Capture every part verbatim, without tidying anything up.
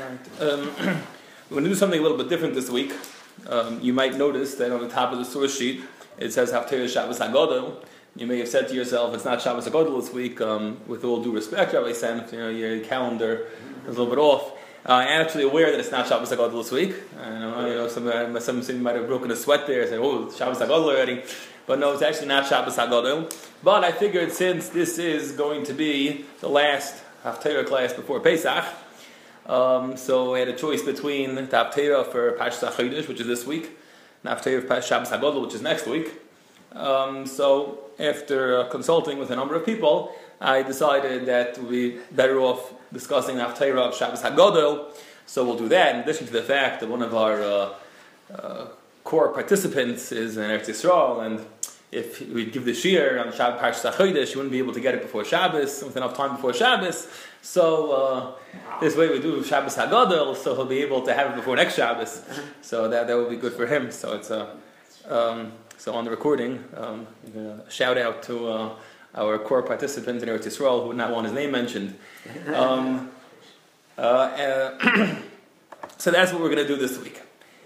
Right. Um, we're going to do something a little bit different this week. Um, you might notice that on the top of the source sheet it says Haftarah Shabbos HaGadol. You may have said to yourself, it's not Shabbos HaGadol this week. Um, with all due respect, Rabbi Sam, you know, your calendar is a little bit off. Uh, I'm actually aware that it's not Shabbos HaGadol this week. I know, you know some, uh, some, some might have broken a sweat there and said, oh, it's Shabbos HaGadol already. But no, it's actually not Shabbos HaGadol. But I figured since this is going to be the last Haftarah class before Pesach, um, so I had a choice between the Haftarah for Parshas HaChodesh, which is this week, and Haftarah for Shabbos HaGadol, which is next week. Um, so after uh, consulting with a number of people, I decided that it would be better off discussing the Haftarah of Shabbos HaGadol. So we'll do that, in addition to the fact that one of our uh, uh, core participants is in Eretz Yisrael, and if we give the shiur on Shabbos Parshas HaChodesh, you wouldn't be able to get it before Shabbos, with enough time before Shabbos. So uh, this way we do Shabbos HaGadol, so he'll be able to have it before next Shabbos. So that that would be good for him. So it's a uh, um, so on the recording, um, a shout out to uh, our core participant in Eretz Yisrael who would not want his name mentioned. Um, uh, uh, so that's what we're going to do this week.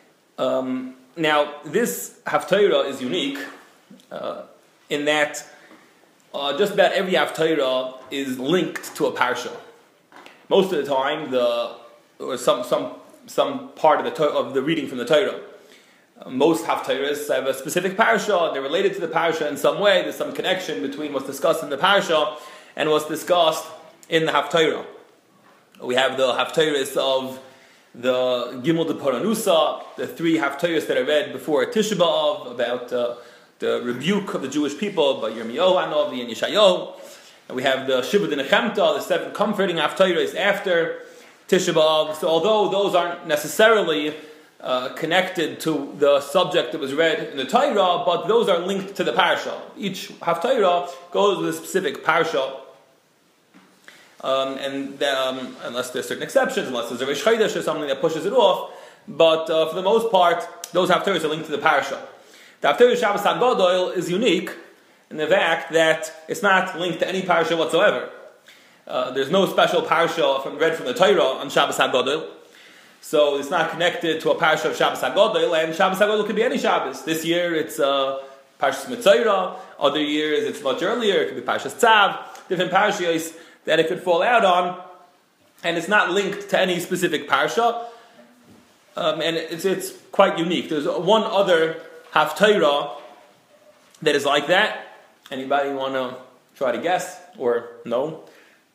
Um, now this Haftarah is unique. Uh, in that uh, just about every Haftarah is linked to a parsha. Most of the time, the or some some some part of the to- of the reading from the Torah. Uh, most Haftarahs have a specific parsha. They're related to the parsha in some way. There's some connection between what's discussed in the parsha and what's discussed in the Haftarah. We have the Haftarahs of the Gimel de Paranusa, the three Haftarahs that I read before Tisha B'Av about Uh, the rebuke of the Jewish people by Yirmiyahu Hanavi and Yeshayahu. And we have the Shivud de Nechemta, the seven comforting Haftarahs after Tisha B'Av. So although those aren't necessarily uh, connected to the subject that was read in the Torah, but those are linked to the parsha. Each Haftarah goes with a specific parsha. Um, and um, unless there's certain exceptions, unless there's a Rish Chodesh or something that pushes it off, but uh, for the most part, those Haftarahs are linked to the parsha. The Haftarah Shabbos HaGadol is unique in the fact that it's not linked to any parsha whatsoever. Uh, there's no special parsha from, read from the Torah on Shabbos HaGadol, so it's not connected to a parsha of Shabbos HaGadol, and Shabbos HaGadol could be any Shabbos. This year it's uh, Parshas Mitzayra, other years it's much earlier, it could be Parshas Tzav, different parshas that it could fall out on, and it's not linked to any specific parsha, um, and it's, it's quite unique. There's one other Haftarah that is like that. Anybody want to try to guess or no?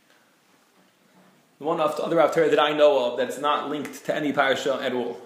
The one other Haftarah that I know of that's not linked to any parasha at all,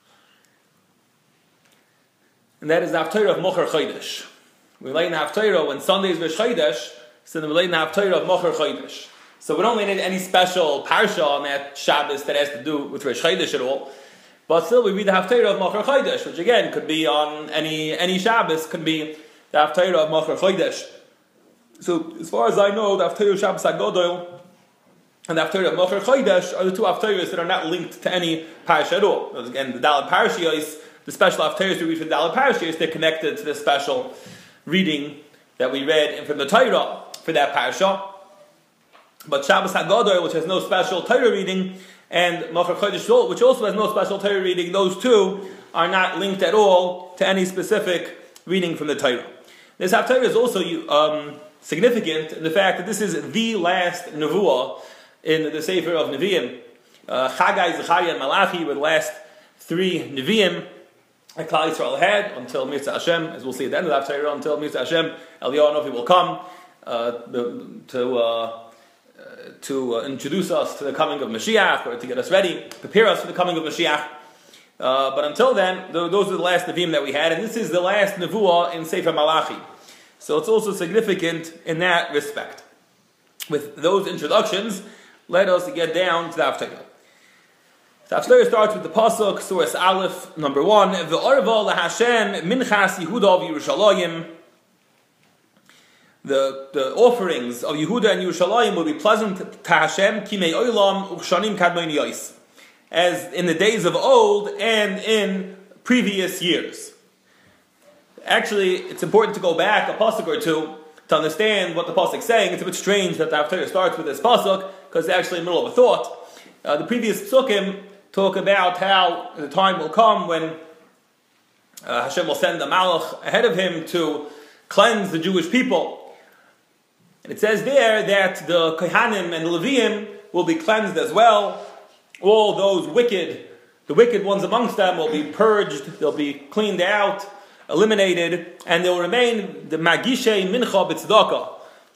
and that is the Haftarah of Mocher Chodesh. We lay in the Haftarah when Sunday is Rosh Chodesh, so then we lay in the Haftarah of Mocher Chodesh. So we don't need any special parsha on that Shabbos that has to do with Rosh Chodesh at all. But still, we read the Haftarah of Mocher Chodesh, which again could be on any any Shabbos, could be the Haftarah of Mocher Chodesh. So, as far as I know, the Haftarah of Shabbos HaGadol and the Haftarah of Mocher Chodesh are the two Haftarahs that are not linked to any parasha at all. Again, the Daled Parashiyos, the special Haftarahs we read from the Daled Parashiyos, they're connected to the special reading that we read from the Torah for that parasha. But Shabbos HaGadol, which has no special Torah reading, and Mocher Chodesh, which also has no special Torah reading, those two are not linked at all to any specific reading from the Torah. This Haftarah is also um, significant in the fact that this is the last Nevuah in the Sefer of Nevi'im. Uh, Chagai, Zechariah, and Malachi were the last three Nevi'im that Klal Yisrael had until Mirza Hashem, as we'll see at the end of the Haftarah, until Mirza Hashem, Eliyahu Novi will come uh, the, to... Uh, to uh, introduce us to the coming of Mashiach, or to get us ready, prepare us for the coming of Mashiach. Uh, but until then, th- those are the last Nevi'im that we had, and this is the last Nevuah in Sefer Malachi. So it's also significant in that respect. With those introductions, let us get down to the Haftarah. The Haftarah starts with the Pasuk, Surah Aleph, number one, V'orva l'Hashem minchas Yehuda v'Yerushalayim. The, the offerings of Yehuda and Yerushalayim will be pleasant to Hashem, kimei olam u'kshanim kadmon yos, as in the days of old and in previous years. Actually, it's important to go back a pasuk or two to understand what the pasuk is saying. It's a bit strange that the Haftarah starts with this pasuk, because it's actually in the middle of a thought. Uh, the previous psukim talk about how the time will come when uh, Hashem will send a malach ahead of him to cleanse the Jewish people. And it says there that the Kohanim and the Leviim will be cleansed as well. All those wicked, the wicked ones amongst them will be purged, they'll be cleaned out, eliminated, and they'll remain the Magishei Mincha B'Tzedakah.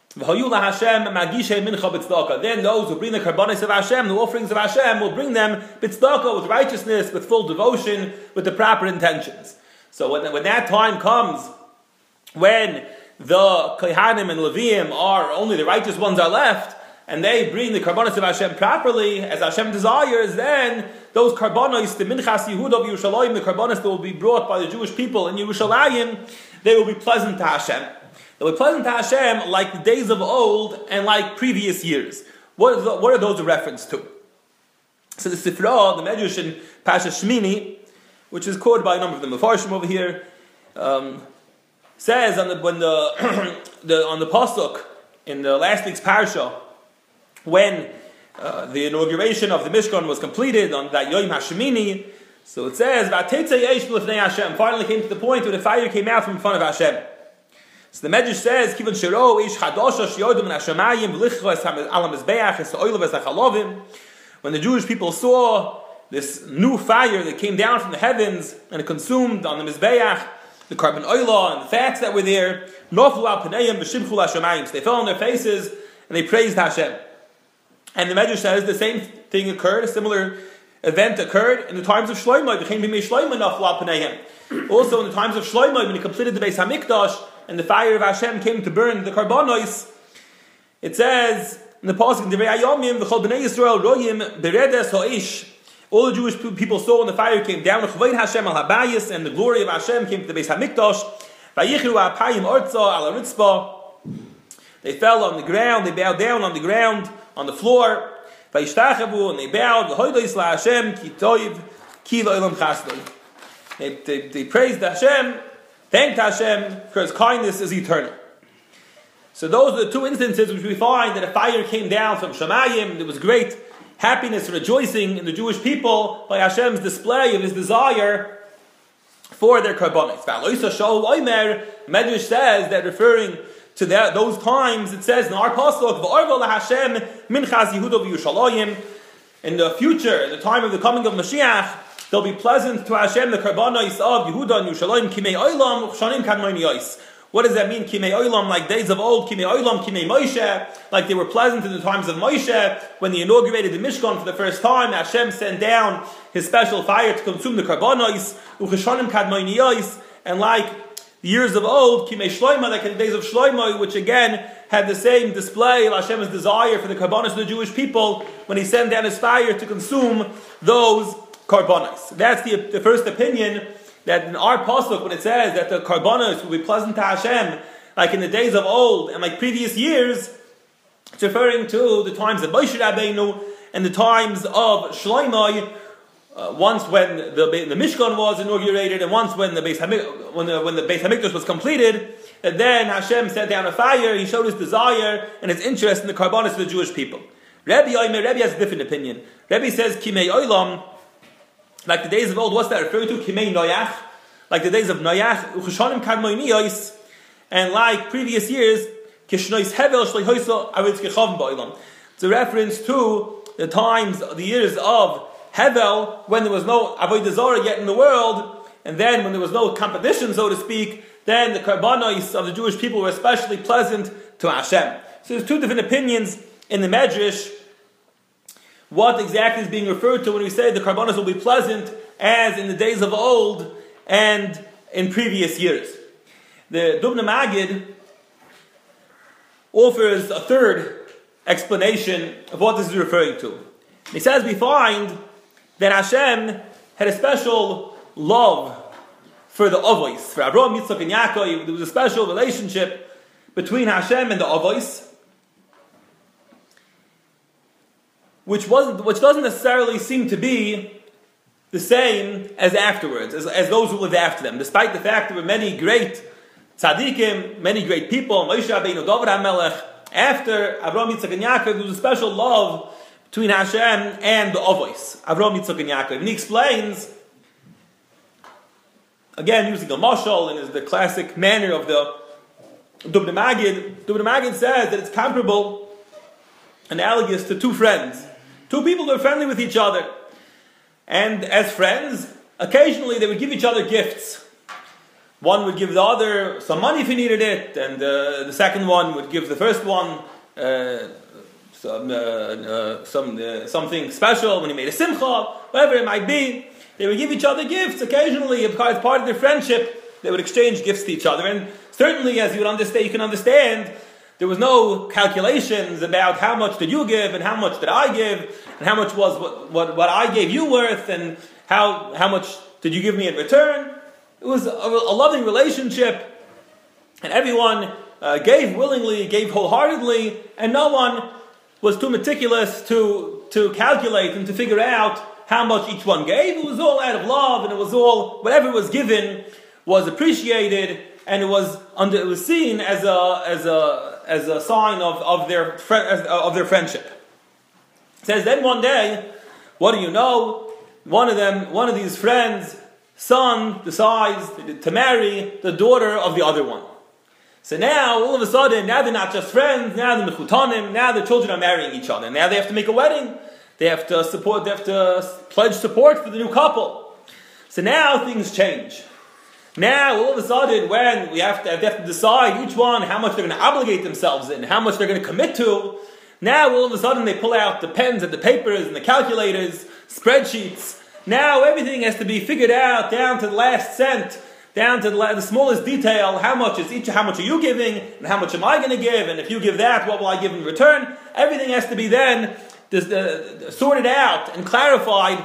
Then those who bring the karbanos of Hashem, the offerings of Hashem, will bring them b'tzedakah, with righteousness, with full devotion, with the proper intentions. So when, when that time comes, when the Kohanim and Leviim are only the righteous ones are left, and they bring the karbanos of Hashem properly, as Hashem desires, then those karbanos, the Minchas Yehuda of Yerushalayim, the karbanos that will be brought by the Jewish people in Yerushalayim, they will be pleasant to Hashem. They'll be pleasant to Hashem like the days of old and like previous years. What, is the, what are those a reference to? So the Sifra, the Medrash in Pasha Shmini, which is quoted by a number of the Mefarshim over here, um, says on the when the, the on the pasuk in the last week's parsha, when uh, the inauguration of the Mishkan was completed on that Yom HaShemini, so it says, "V'atetzei eish b'lifnei Hashem." Finally came to the point where the fire came out from in front of Hashem. So the Medrash says, "Kivan shiro ish chadasha sheyodem min hashamayim v'lichos al hamizbeach es ha'oil v'zachalovim." When the Jewish people saw this new fire that came down from the heavens and it consumed on the mizbeach the carbon oil and the fats that were there, noflu al pneim v'shimchu l'hashamayim. So they fell on their faces and they praised Hashem. And the Medrash says the same thing occurred, a similar event occurred in the times of Shlomo. V'chein b'mei Shlomo noflu al pneim. Also in the times of Shlomo, when he completed the Beis Hamikdash, and the fire of Hashem came to burn the karbanos, it says in the pasuk in Divrei Hayomim, "V'chol bnei Yisrael royim beredes haish." All the Jewish people saw when the fire came down, "Chavoid Hashem al habayis," and the glory of Hashem came to the Beis Hamikdash. "Vayichru apayim orza al haritzpa." They fell on the ground, they bowed down on the ground, on the floor. "Vayishtachavu," and they bowed. "V'hoidos la Hashem ki toiv ki lo'olam chasdoi." They, they, they praised Hashem, thanked Hashem, for His kindness is eternal. So those are the two instances which we find that a fire came down from Shamayim. There was great happiness, rejoicing in the Jewish people by Hashem's display of His desire for their karbanos. Medrash says that referring to that, those times, it says in our pasuk, in the future, in the time of the coming of Mashiach, they'll be pleasant to Hashem, the karbanos of Yehuda and Yerushalayim, kimei olam, shanim kadmoni yos. What does that mean, kimei olam, like days of old, kimei olam, kimei Moshe, like they were pleasant in the times of Moshe, when they inaugurated the Mishkan for the first time, Hashem sent down His special fire to consume the karbanos, ucheshanim kadmoni yos, and like the years of old, kimei Shlomo, like in the days of Shlomo, which again had the same display of Hashem's desire for the karbanos of the Jewish people, when He sent down His fire to consume those karbanos. That's the, the first opinion, that in our pasuk, when it says that the karbanos will be pleasant to Hashem, like in the days of old and like previous years, it's referring to the times of Moshe Rabbeinu and the times of Shlomo, uh, once when the, the Mishkan was inaugurated, and once when the Beis Hamik, when the when the Beis Hamikdash was completed, and then Hashem sent down a fire. He showed His desire and His interest in the karbanos of the Jewish people. Rabbi Omer, Rabbi has a different opinion. Rabbi says kimei olam, like the days of old. What's that referring to? Kimei Noach, like the days of Noach, ucheshanim kadmoni yos, and like previous years, kishnois hevel shleihoso aritz kechavim ba'olam. It's a reference to the times, the years of Hevel, when there was no avodah zarah yet in the world, and then when there was no competition, so to speak, then the karbanos of the Jewish people were especially pleasant to Hashem. So there's two different opinions in the Medrash. What exactly is being referred to when we say the karbanos will be pleasant, as in the days of old and in previous years? The Dubna Magid offers a third explanation of what this is referring to. He says we find that Hashem had a special love for the Avos, for Avraham, Yitzchak, and Yaakov. There was a special relationship between Hashem and the Avos, which wasn't, which doesn't necessarily seem to be the same as afterwards, as, as those who lived after them. Despite the fact there were many great tzaddikim, many great people, Moshe Rabbeinu, David HaMelech, after Avraham, Yitzchak, and Yaakov, there was a special love between Hashem and the Avos, Avraham, Yitzchak, and Yaakov. And he explains, again using a mashal in the classic manner of the Dubna Magid. Dubna Magid says that it's comparable, analogous to two friends. Two people who are friendly with each other. And as friends, occasionally they would give each other gifts. One would give the other some money if he needed it, and uh, the second one would give the first one uh, some, uh, uh, some uh, something special when he made a simcha, whatever it might be. They would give each other gifts occasionally, because part of their friendship, they would exchange gifts to each other. And certainly, as you would understand, you can understand, there was no calculations about how much did you give and how much did I give, and how much was what, what, what I gave you worth, and how how much did you give me in return. It was a, a loving relationship, and everyone uh, gave willingly, gave wholeheartedly, and no one was too meticulous to to calculate and to figure out how much each one gave. It was all out of love, and it was all, whatever was given was appreciated, and it was under, it was seen as a as a as a sign of of their friend, of their friendship. It says then one day, what do you know? One of them, one of these friends' son decides to marry the daughter of the other one. So now, all of a sudden, now they're not just friends. Now they're mechutanim. Now the children are marrying each other. Now they have to make a wedding. They have to support. They have to pledge support for the new couple. So now things change. Now, all of a sudden, when we have to, they have to decide each one how much they're going to obligate themselves in, how much they're going to commit to, now all of a sudden they pull out the pens and the papers and the calculators, spreadsheets. Now everything has to be figured out down to the last cent, down to the, the smallest detail. How much is each? How much are you giving? And how much am I going to give? And if you give that, what will I give in return? Everything has to be then this, uh, sorted out and clarified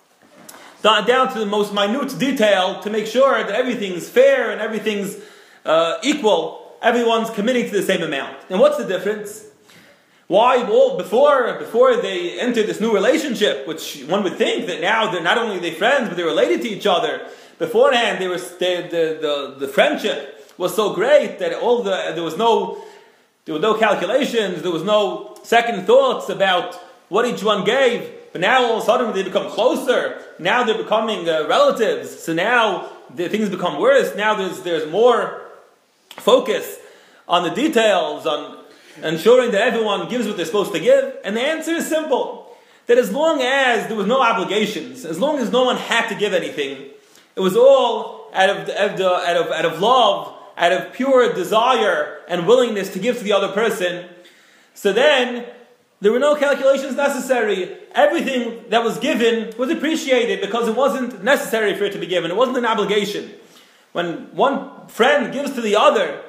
down to the most minute detail to make sure that everything's fair and everything's uh, equal. Everyone's committing to the same amount. And what's the difference? Why? Well, before before they entered this new relationship, which one would think that now they're not only they friends, but they're related to each other. Beforehand, they were they, the, the the friendship was so great that all the there was no there were no calculations, there was no second thoughts about what each one gave. But now all of a sudden they become closer. Now they're becoming uh, relatives. So now the things become worse. Now there's there's more focus on the details, on ensuring that everyone gives what they're supposed to give. And the answer is simple. That as long as there was no obligations, as long as no one had to give anything, it was all out of, out of, out of, out of love, out of pure desire and willingness to give to the other person. So then, there were no calculations necessary. Everything that was given was appreciated because it wasn't necessary for it to be given. It wasn't an obligation. When one friend gives to the other,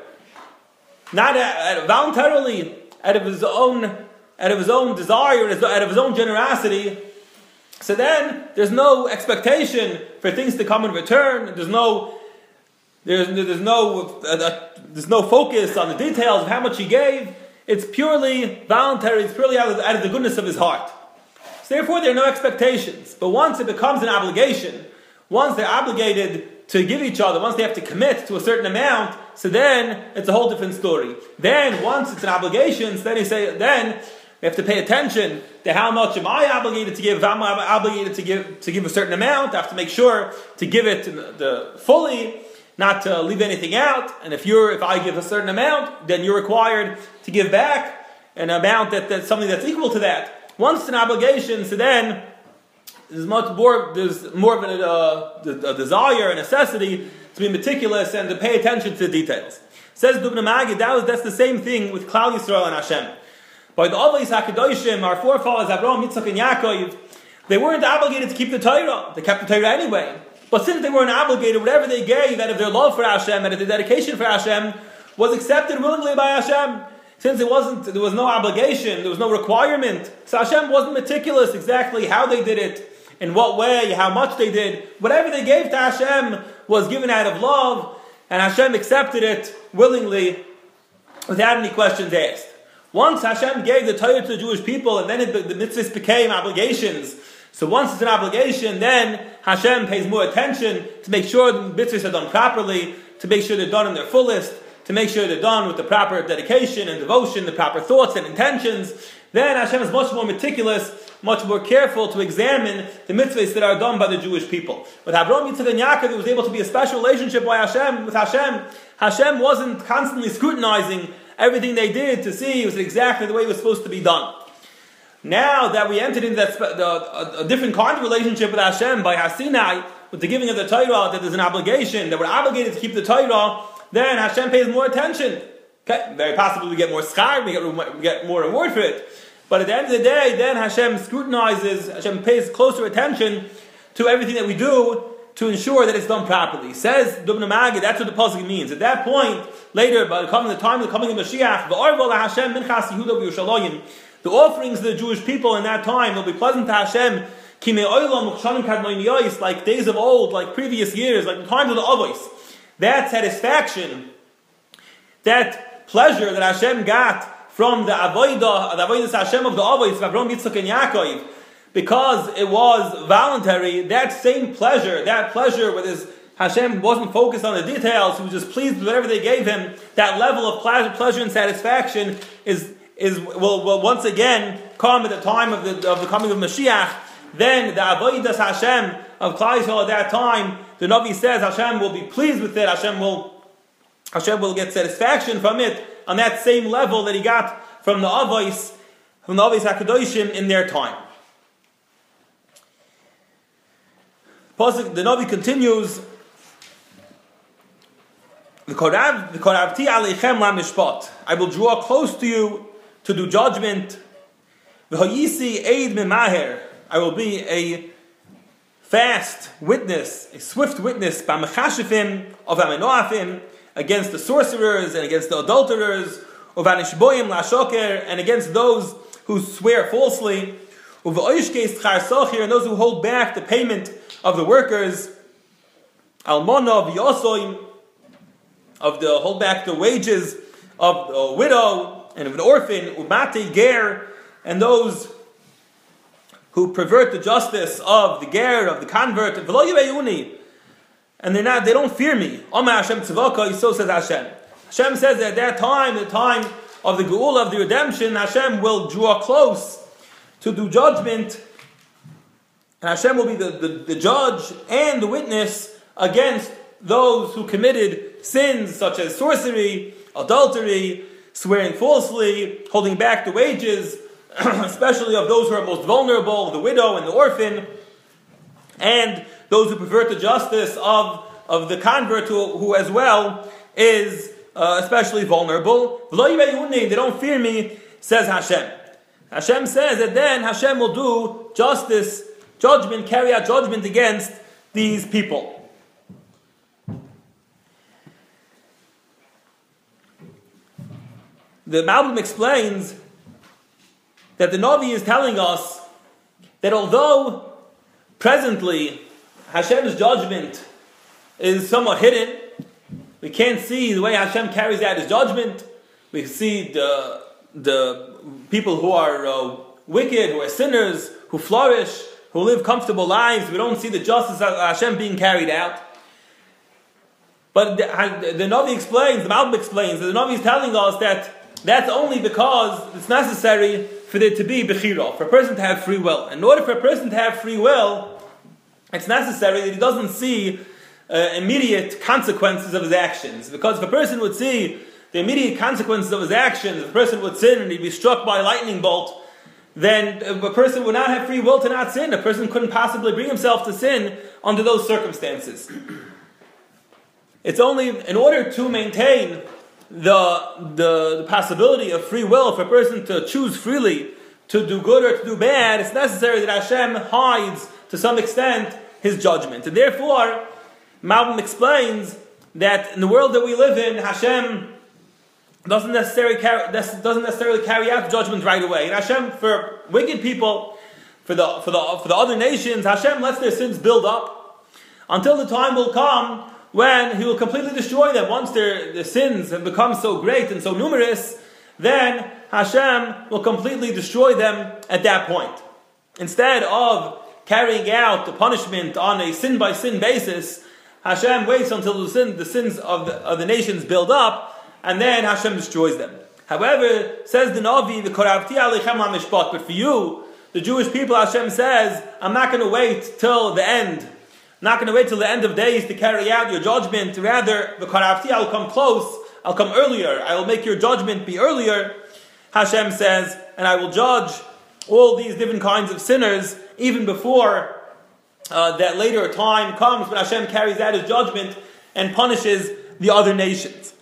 not uh, voluntarily, out of his own, out of his own desire, out of his own generosity, so then there's no expectation for things to come in return. There's no, there's there's no uh, there's no focus on the details of how much he gave. It's purely voluntary. It's purely out of, out of the goodness of his heart. So therefore, there are no expectations. But once it becomes an obligation, once they're obligated to give each other, once they have to commit to a certain amount, so then it's a whole different story. Then, once it's an obligation, so then you say, then we have to pay attention to how much am I obligated to give. If I'm obligated to give to give a certain amount, I have to make sure to give it the, the fully, not to leave anything out. And if you're, if I give a certain amount, then you're required to give back an amount that, that's something that's equal to that. Once it's an obligation, so then there's much more, there's more of a, uh, a desire, a necessity to be meticulous and to pay attention to the details. Says Dubna Magid, that was that's the same thing with Klal Yisrael and Hashem. By the Avos HaKadoshim, our forefathers Avraham, Yitzchak, and Yaakov, they weren't obligated to keep the Torah. They kept the Torah anyway. But since they weren't obligated, whatever they gave out of their love for Hashem, out of their dedication for Hashem, was accepted willingly by Hashem. Since it wasn't, there was no obligation, there was no requirement. So Hashem wasn't meticulous exactly how they did it, in what way, how much they did. Whatever they gave to Hashem was given out of love, and Hashem accepted it willingly, without any questions asked. Once Hashem gave the Torah to the Jewish people, and then it, the mitzvahs became obligations. So once it's an obligation, then Hashem pays more attention to make sure the mitzvahs are done properly, to make sure they're done in their fullest, to make sure they're done with the proper dedication and devotion, the proper thoughts and intentions. then Hashem is much more meticulous, much more careful to examine the mitzvahs that are done by the Jewish people. With Avraham, Yitzchak, and Yaakov, it was able to be a special relationship by Hashem, with Hashem. Hashem wasn't constantly scrutinizing everything they did to see it was exactly the way it was supposed to be done. Now that we entered into that spe- the, a, a different kind of relationship with Hashem by Hasinai, with the giving of the Torah, that there's an obligation, that we're obligated to keep the Torah, then Hashem pays more attention. Okay, very possibly we get more schar, we get, we get more reward for it. But at the end of the day, then Hashem scrutinizes, Hashem pays closer attention to everything that we do to ensure that it's done properly. Says Dubna Magid, that's what the pasuk means. At that point, later, by the coming the time of the coming of Mashiach, Hashem minchas Yehuda v'Yerushalayim, the offerings of the Jewish people in that time will be pleasant to Hashem, like days of old, like previous years, like the times of the Avos. That satisfaction, that pleasure that Hashem got from the Avodah, the Avodah Hashem of the Avos, Avraham, Yitzchak, and Yaakov, because it was voluntary, that same pleasure, that pleasure with his Hashem wasn't focused on the details, he was just pleased with whatever they gave him, that level of pleasure, pleasure and satisfaction is is will, will once again come at the time of the of the coming of Mashiach. Then the Avodas Hashem of Klal Yisrael at that time, the Navi says Hashem will be pleased with it. Hashem will Hashem will get satisfaction from it on that same level that he got from the Avos, from the Avos HaKadoshim in their time. The Navi continues. The Koravti Aleichem LaMishpat. I will draw close to you to do judgment. V'hoyisi Eid Mimaher. I will be a fast witness, a swift witness, b'amechashifim of amenoafim, against the sorcerers and against the adulterers, of anishboyim lashoker, and against those who swear falsely, of oishkes tchar sochir, and those who hold back the payment of the workers, almona v'yosoim, of the hold back the wages of the widow and of an orphan, umate ger, and those who pervert the justice of the ger, of the convert, and they're not, they don't fear me. Hashem so says Hashem. Hashem says that at that time, the time of the geula, of the redemption, Hashem will draw close to do judgment, and Hashem will be the, the, the judge and the witness against those who committed sins such as sorcery, adultery, swearing falsely, holding back the wages, especially of those who are most vulnerable, the widow and the orphan, and those who pervert the justice of, of the convert who, who as well is uh, especially vulnerable. They don't fear me, says Hashem. Hashem says that then Hashem will do justice, judgment, carry out judgment against these people. The Malbim explains that the Navi is telling us that although presently Hashem's judgment is somewhat hidden, we can't see the way Hashem carries out his judgment. We see the, the people who are uh, wicked, who are sinners, who flourish, who live comfortable lives. We don't see the justice of Hashem being carried out. But the, the Navi explains, the Malbim explains, that the Navi is telling us that that's only because it's necessary for there to be bechira, for a person to have free will. In order for a person to have free will, it's necessary that he doesn't see uh, immediate consequences of his actions. Because if a person would see the immediate consequences of his actions, if a person would sin and he'd be struck by a lightning bolt, then a person would not have free will to not sin. A person couldn't possibly bring himself to sin under those circumstances. It's only in order to maintain The, the the possibility of free will for a person to choose freely to do good or to do bad, it's necessary that Hashem hides to some extent his judgment. And therefore, Malbim explains that in the world that we live in, Hashem doesn't necessarily carry, doesn't necessarily carry out judgment right away. And Hashem, for wicked people, for the for the for the other nations, Hashem lets their sins build up until the time will come when he will completely destroy them. Once their, their sins have become so great and so numerous, then Hashem will completely destroy them at that point. Instead of carrying out the punishment on a sin-by-sin basis, Hashem waits until the, sin, the sins of the, of the nations build up, and then Hashem destroys them. However, says the Navi, the Koravti Aleichem HaMishpat, but for you, the Jewish people, Hashem says, I'm not going to wait till the end. I'm not going to wait till the end of days to carry out your judgment. Rather, the Koravti, I'll come close. I'll come earlier. I will make your judgment be earlier. Hashem says, and I will judge all these different kinds of sinners even before uh, that later time comes when Hashem carries out his judgment and punishes the other nations.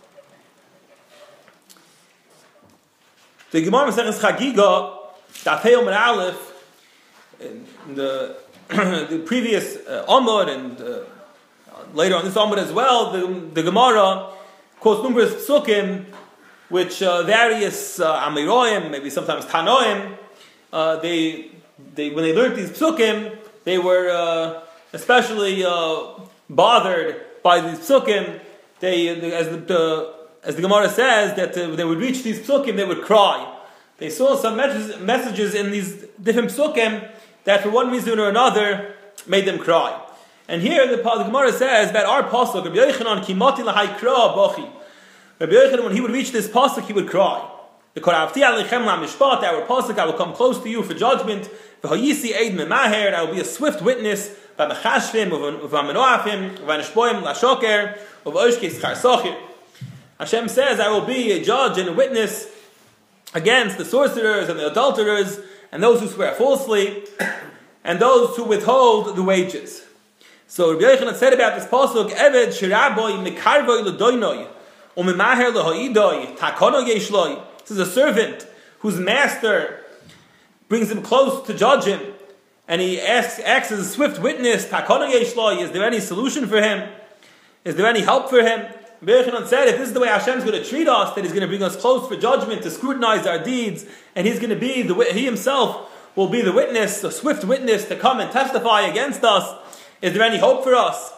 The Gemara Maseches Chagiga, Daf Hey Amud Aleph, in the, the previous uh, Amud and uh, later on this Amud as well, the, the Gemara quotes numerous psukim, which uh, various uh, Amiroim, maybe sometimes Tanoim, uh, they, they when they learned these psukim, they were uh, especially uh, bothered by these psukim. They, as the, the as the Gemara says, that uh, they would reach these psukim, they would cry. They saw some messages, messages in these different psukim that for one reason or another made them cry. And here the, the Gemara says that our pasuk, Rabbi Yochanan, kimati lahaykra bachi. Rabbi Yochanan, when he would reach this pasuk, he would cry. The Koravti Aleichem HaMishpat, our pasuk, I will come close to you for judgment. V'hayisi eid memaher, I will be a swift witness. V'mechashvim, v'amenoafim, v'anishboim lashoker, v'oshke schar sochir. Hashem says, I will be a judge and a witness against the sorcerers and the adulterers and those who swear falsely and those who withhold the wages. So Rabbi Yochanan said about this pasuk, Eved shiraboy mikarvoy l'doinoi u'mimaher l'hoidoi takono yeshloi. This is a servant whose master brings him close to judge him, and he asks, acts as a swift witness. Takono yeshloi. Is there any solution for him? Is there any help for him? Rabbi Yochanan said, if this is the way Hashem is going to treat us, that He's going to bring us close for judgment, to scrutinize our deeds, and He's going to be the He Himself will be the witness, a swift witness to come and testify against us. Is there any hope for us?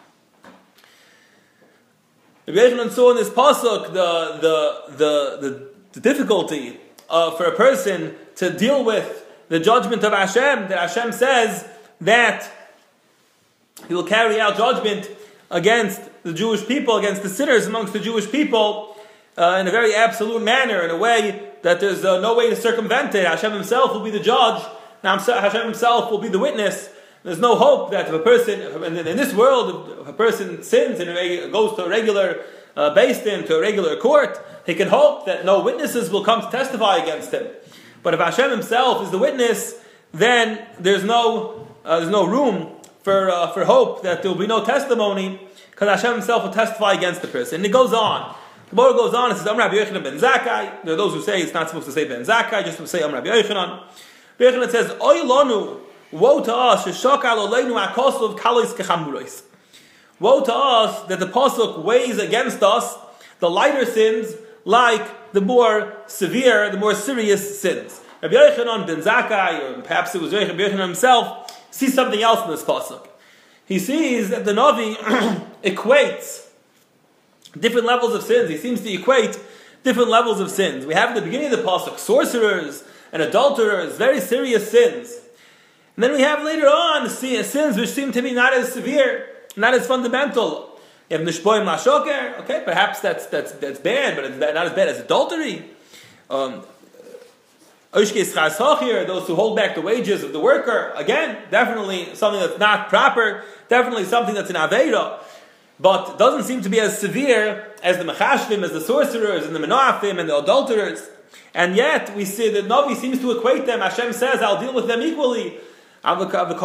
Rabbi Yochanan saw in this pasuk the the the the, the difficulty uh, for a person to deal with the judgment of Hashem. That Hashem says that He will carry out judgment against the Jewish people, against the sinners amongst the Jewish people, uh, in a very absolute manner, in a way that there's uh, no way to circumvent it. Hashem Himself will be the judge. Now Hashem Himself will be the witness. There's no hope that if a person, in this world, if a person sins and goes to a regular uh, Beis Din, to a regular court, he can hope that no witnesses will come to testify against him. But if Hashem Himself is the witness, then there's no uh, there's no room for uh, for hope that there will be no testimony, because Hashem Himself will testify against the person. And it goes on. The Gemara goes on. It says, "Am Rabbi Yochanan ben Zakkai." There are those who say it's not supposed to say ben Zakkai, just to say Am Rabbi Yochanan. Rabbi Yochanan says, "Oy lanu, woe to us, sheshakal oleinu akosov kalos kechamuros." Woe to us that the pasuk weighs against us the lighter sins like the more severe, the more serious sins. Rabbi Yochanan ben Zakkai, or perhaps it was Rabbi Yochanan himself, sees something else in this pasuk. He sees that the Navi equates different levels of sins. He seems to equate different levels of sins. We have at the beginning of the pasuk sorcerers and adulterers, very serious sins. And then we have later on sins which seem to be not as severe, not as fundamental. You have nishboim lashoker. Okay, perhaps that's that's that's bad, but it's not as bad as adultery. Um, those who hold back the wages of the worker, again, definitely something that's not proper, definitely something that's an aveira, but doesn't seem to be as severe as the mechashvim, as the sorcerers, and the menoafim, and the adulterers. And yet, we see that Navi seems to equate them. Hashem says, I'll deal with them equally. That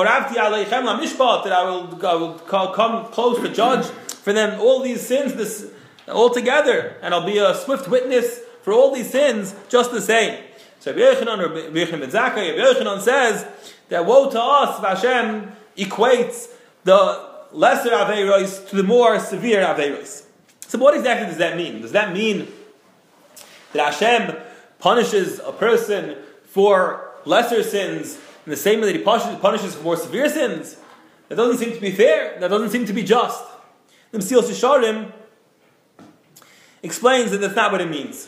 I will, I will come close to judge for them all these sins this, all together, and I'll be a swift witness for all these sins just the same. So Rabbi Yochanan, or Rabbi Yochanan ben Zakkai, Rabbi Yochanan says that woe to us if Hashem equates the lesser aveiros to the more severe aveiros. So what exactly does that mean? Does that mean that Hashem punishes a person for lesser sins in the same way that He punishes, punishes for more severe sins? That doesn't seem to be fair. That doesn't seem to be just. The Mesilas Yesharim explains that that's not what it means.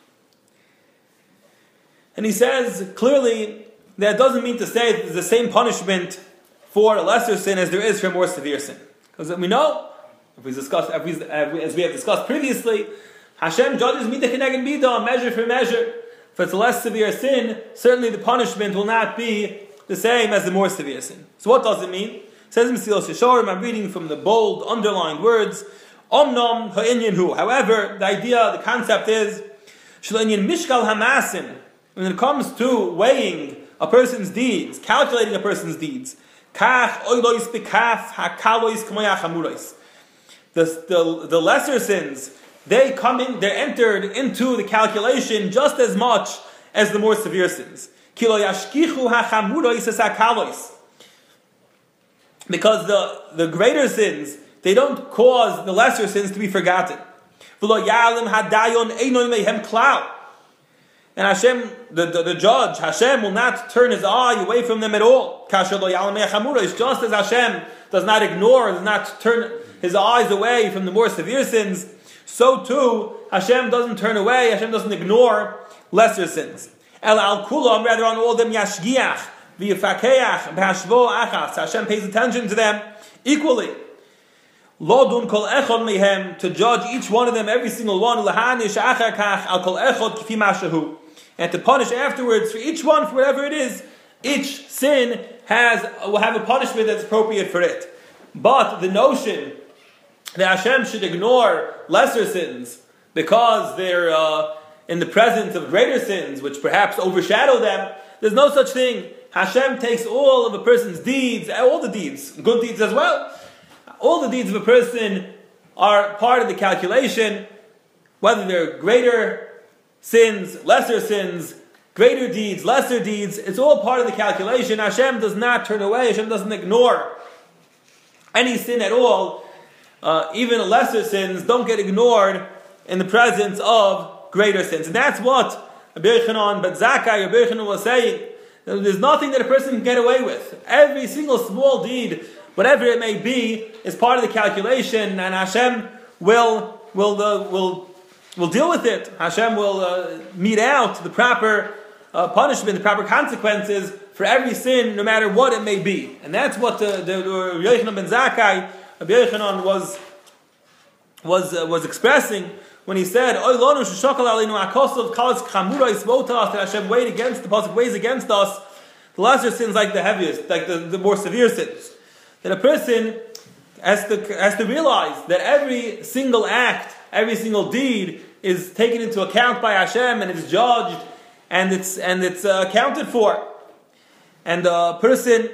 And he says clearly that it doesn't mean to say that there's the same punishment for a lesser sin as there is for a more severe sin. Because we know, if we discuss, if we, as we have discussed previously, Hashem judges mida keneged mida, measure for measure. If it's a less severe sin, certainly the punishment will not be the same as the more severe sin. So what does it mean? It says in Mesilas Yesharim, I'm reading from the bold, underlined words, Omnom ha'inyan hu. However, the idea, the concept is, sh'l'inyan mishkal hamasim. When it comes to weighing a person's deeds, calculating a person's deeds, kach oilois bekaf hakalois k'moyach hamurois. The, the, the lesser sins, they come in, they're entered into the calculation just as much as the more severe sins. Because the, the greater sins, they don't cause the lesser sins to be forgotten. And Hashem, the, the, the judge, Hashem will not turn his eye away from them at all. Just as Hashem does not ignore, does not turn his eyes away from the more severe sins, so too, Hashem doesn't turn away, Hashem doesn't ignore lesser sins. El al kulam, rather on all them, yashgiach, v'yifakeach, b'hashvo achas. Hashem pays attention to them equally. Lodun kol echod mehem, to judge each one of them, every single one, lahanish achar kach, al kol echod kifi mashahu. And to punish afterwards for each one, for whatever it is, each sin has will have a punishment that's appropriate for it. But the notion that Hashem should ignore lesser sins because they're uh, in the presence of greater sins, which perhaps overshadow them, there's no such thing. Hashem takes all of a person's deeds, all the deeds, good deeds as well. All the deeds of a person are part of the calculation, whether they're greater sins, lesser sins, greater deeds, lesser deeds, it's all part of the calculation. Hashem does not turn away, Hashem doesn't ignore any sin at all. Uh, even lesser sins don't get ignored in the presence of greater sins. And that's what Rabbi Yochanan ben Zakkai, Rabbi Yochanan was saying. There's nothing that a person can get away with. Every single small deed, whatever it may be, is part of the calculation, and Hashem will will uh, will will deal with it. Hashem will uh, mete out the proper uh, punishment, the proper consequences for every sin, no matter what it may be. And that's what the, the, the Rabbi Yochanan ben Zakkai, Rabbi Yochanan was was uh, was expressing when he said, "Oy lonu sheshakal aleinu akosov kalas chamurais votas," that Hashem weighed against the pasuk weighs against us the lesser sins like the heaviest, like the, the more severe sins. That a person has to has to realize that every single act, every single deed is taken into account by Hashem and is judged and it's and it's uh, accounted for. And a person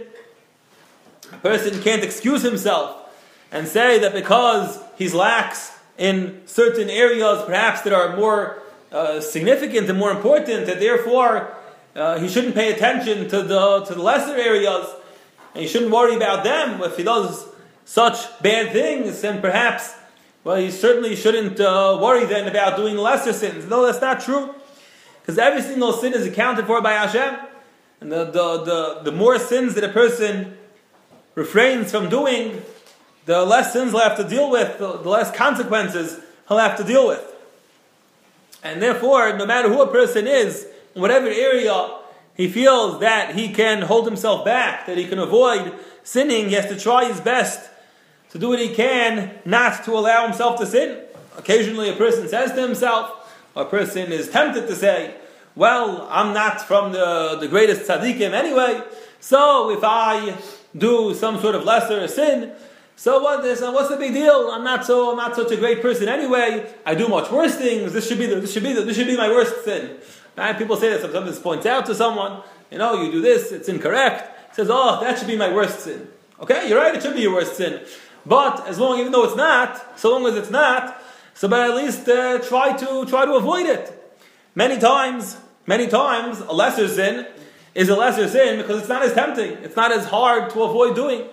a person can't excuse himself and say that because he's lax in certain areas, perhaps that are more uh, significant and more important, that therefore uh, he shouldn't pay attention to the to the lesser areas, and he shouldn't worry about them. If he does such bad things, then perhaps, well, he certainly shouldn't uh, worry then about doing lesser sins. No, that's not true, because every single sin is accounted for by Hashem, and the the the, the more sins that a person refrains from doing, the less sins he'll have to deal with, the, the less consequences he'll have to deal with. And therefore, no matter who a person is, in whatever area he feels that he can hold himself back, that he can avoid sinning, he has to try his best to do what he can not to allow himself to sin. Occasionally a person says to himself, or a person is tempted to say, well, I'm not from the, the greatest tzaddikim anyway, so if I do some sort of lesser sin, so what is, what's the big deal? I'm not so I'm not such a great person anyway. I do much worse things. This should be the, this should be the, this should be my worst sin. Right? People say that sometimes this points out to someone, you know, you do this, it's incorrect. It says, oh, that should be my worst sin. Okay, you're right, it should be your worst sin. But as long, even though it's not, so long as it's not, so but at least uh, try to try to avoid it. Many times, many times, a lesser sin is a lesser sin because it's not as tempting. It's not as hard to avoid doing.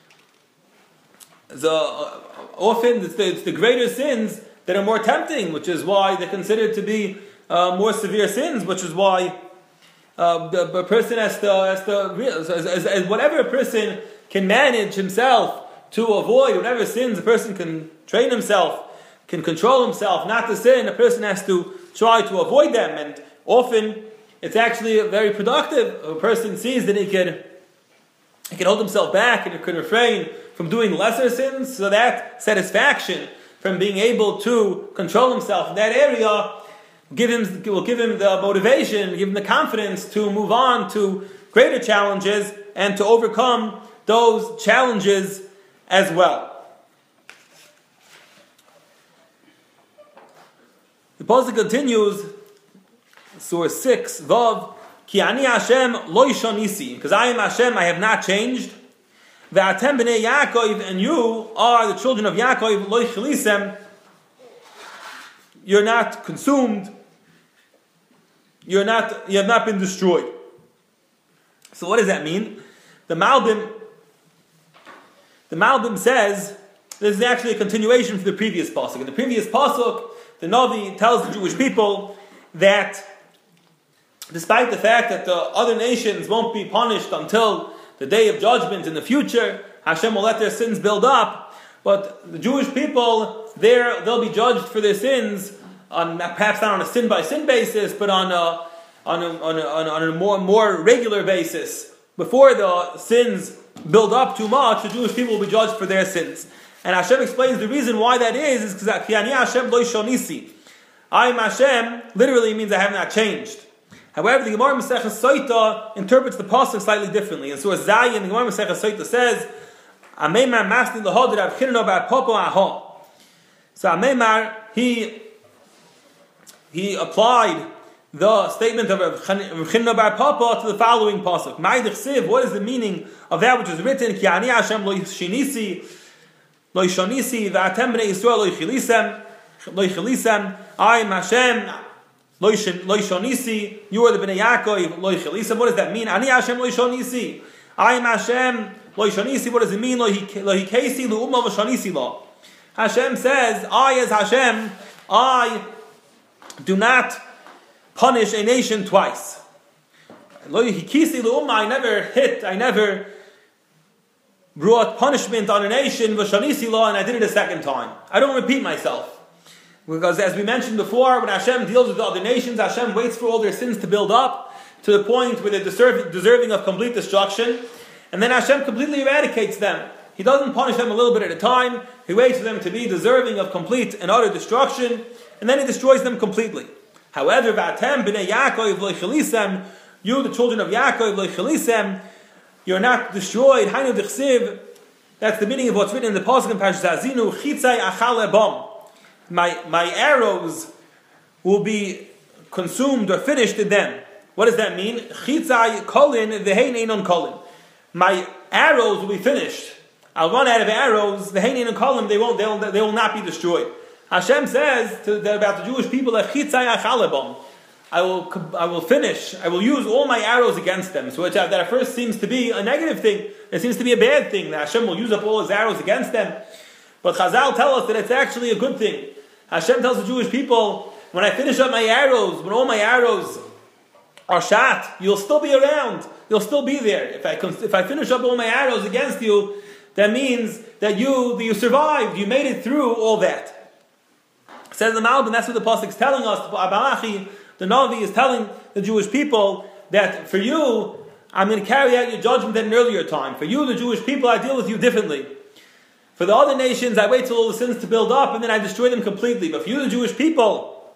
So, uh, often it's the, it's the greater sins that are more tempting, which is why they're considered to be uh, more severe sins, which is why uh, the, the person has to, has to as, as, as whatever a person can manage himself to avoid, whatever sins a person can train himself, can control himself not to sin, a person has to try to avoid them. And often it's actually very productive. A person sees that he can, he can hold himself back and he can refrain from doing lesser sins, so that satisfaction from being able to control himself in that area, give him, will give him the motivation, give him the confidence to move on to greater challenges and to overcome those challenges as well. The pasuk continues, Surah six, Vav, Ki ani Hashem lo yishonisi, because I am Hashem, I have not changed. Ve'atem b'nei Yaakov, and you are the children of Yaakov, lo yichlisem, you're not consumed, you're not, you have not been destroyed. So what does that mean? The Malbim, the Malbim says, this is actually a continuation from the previous pasuk. In the previous pasuk, the Navi tells the Jewish people that despite the fact that the other nations won't be punished until the day of judgment in the future, Hashem will let their sins build up, but the Jewish people, they'll be judged for their sins, on perhaps not on a sin-by-sin basis, but on a, on a, on a, on a more, more regular basis. Before the sins build up too much, the Jewish people will be judged for their sins. And Hashem explains the reason why that is, is because Ki ani Hashem lo yishonisi. I am Hashem literally means I have not changed. However, the Gemara Maseches Soita interprets the pasuk slightly differently. In Surah Zayin, the Gemara Maseches Soita says, Ameimar masni lahod Rav Chinna bar Papa aha. So Ameimar, he he applied the statement of Rav Chinna bar Papa to the following pasuk. Ma'idich siv, what is the meaning of that which is written? Ki ani Hashem lo yishinisi, lo yishonisi, v'atem b'nei Yisrael lo yichilisem, lo yichilisem. I am Hashem, lo yishonisi. You are the b'nei Yaakov, lo yichilisem. What does that mean? Ani Hashem lo yishonisi. I am Hashem, lo yishonisi. What does it mean? Lo hikesi lo umma v'shonisi lo. Hashem says, I as Hashem, I do not punish a nation twice. Lo hikesi lo umma. I never hit, I never brought punishment on a nation, v'shonisi lo, and I did it a second time. I don't repeat myself. Because as we mentioned before, when Hashem deals with the other nations, Hashem waits for all their sins to build up to the point where they're deserve, deserving of complete destruction, and then Hashem completely eradicates them. He doesn't punish them a little bit at a time. He waits for them to be deserving of complete and utter destruction, and then He destroys them completely. However, v'atem b'nei Yaakov lo yichilisem, you, the children of Yaakov, lo yichilisem, you're not destroyed. Hainu d'chsiv. That's the meaning of what's written in the pasuk in Parashat Azinu. Chitzai achal lebam. My my arrows will be consumed or finished in them. What does that mean? Chitzai kolin v'hein einon kolin. My arrows will be finished. I'll run out of arrows. V'hein einon kolin. They won't. They will. They will not be destroyed. Hashem says to, about the Jewish people that chitzai achal lebam. I will, I will finish, I will use all my arrows against them. So which, that at first seems to be a negative thing. It seems to be a bad thing, that Hashem will use up all His arrows against them. But Chazal tell us that it's actually a good thing. Hashem tells the Jewish people, when I finish up my arrows, when all my arrows are shot, you'll still be around. You'll still be there. If I, if I finish up all my arrows against you, that means that you, that you survived. You made it through all that. Says the Malbim, that's what the pasuk is telling us. Abalachi, the Navi is telling the Jewish people that for you, I'm going to carry out your judgment at an earlier time. For you, the Jewish people, I deal with you differently. For the other nations, I wait till all the sins to build up and then I destroy them completely. But for you, the Jewish people,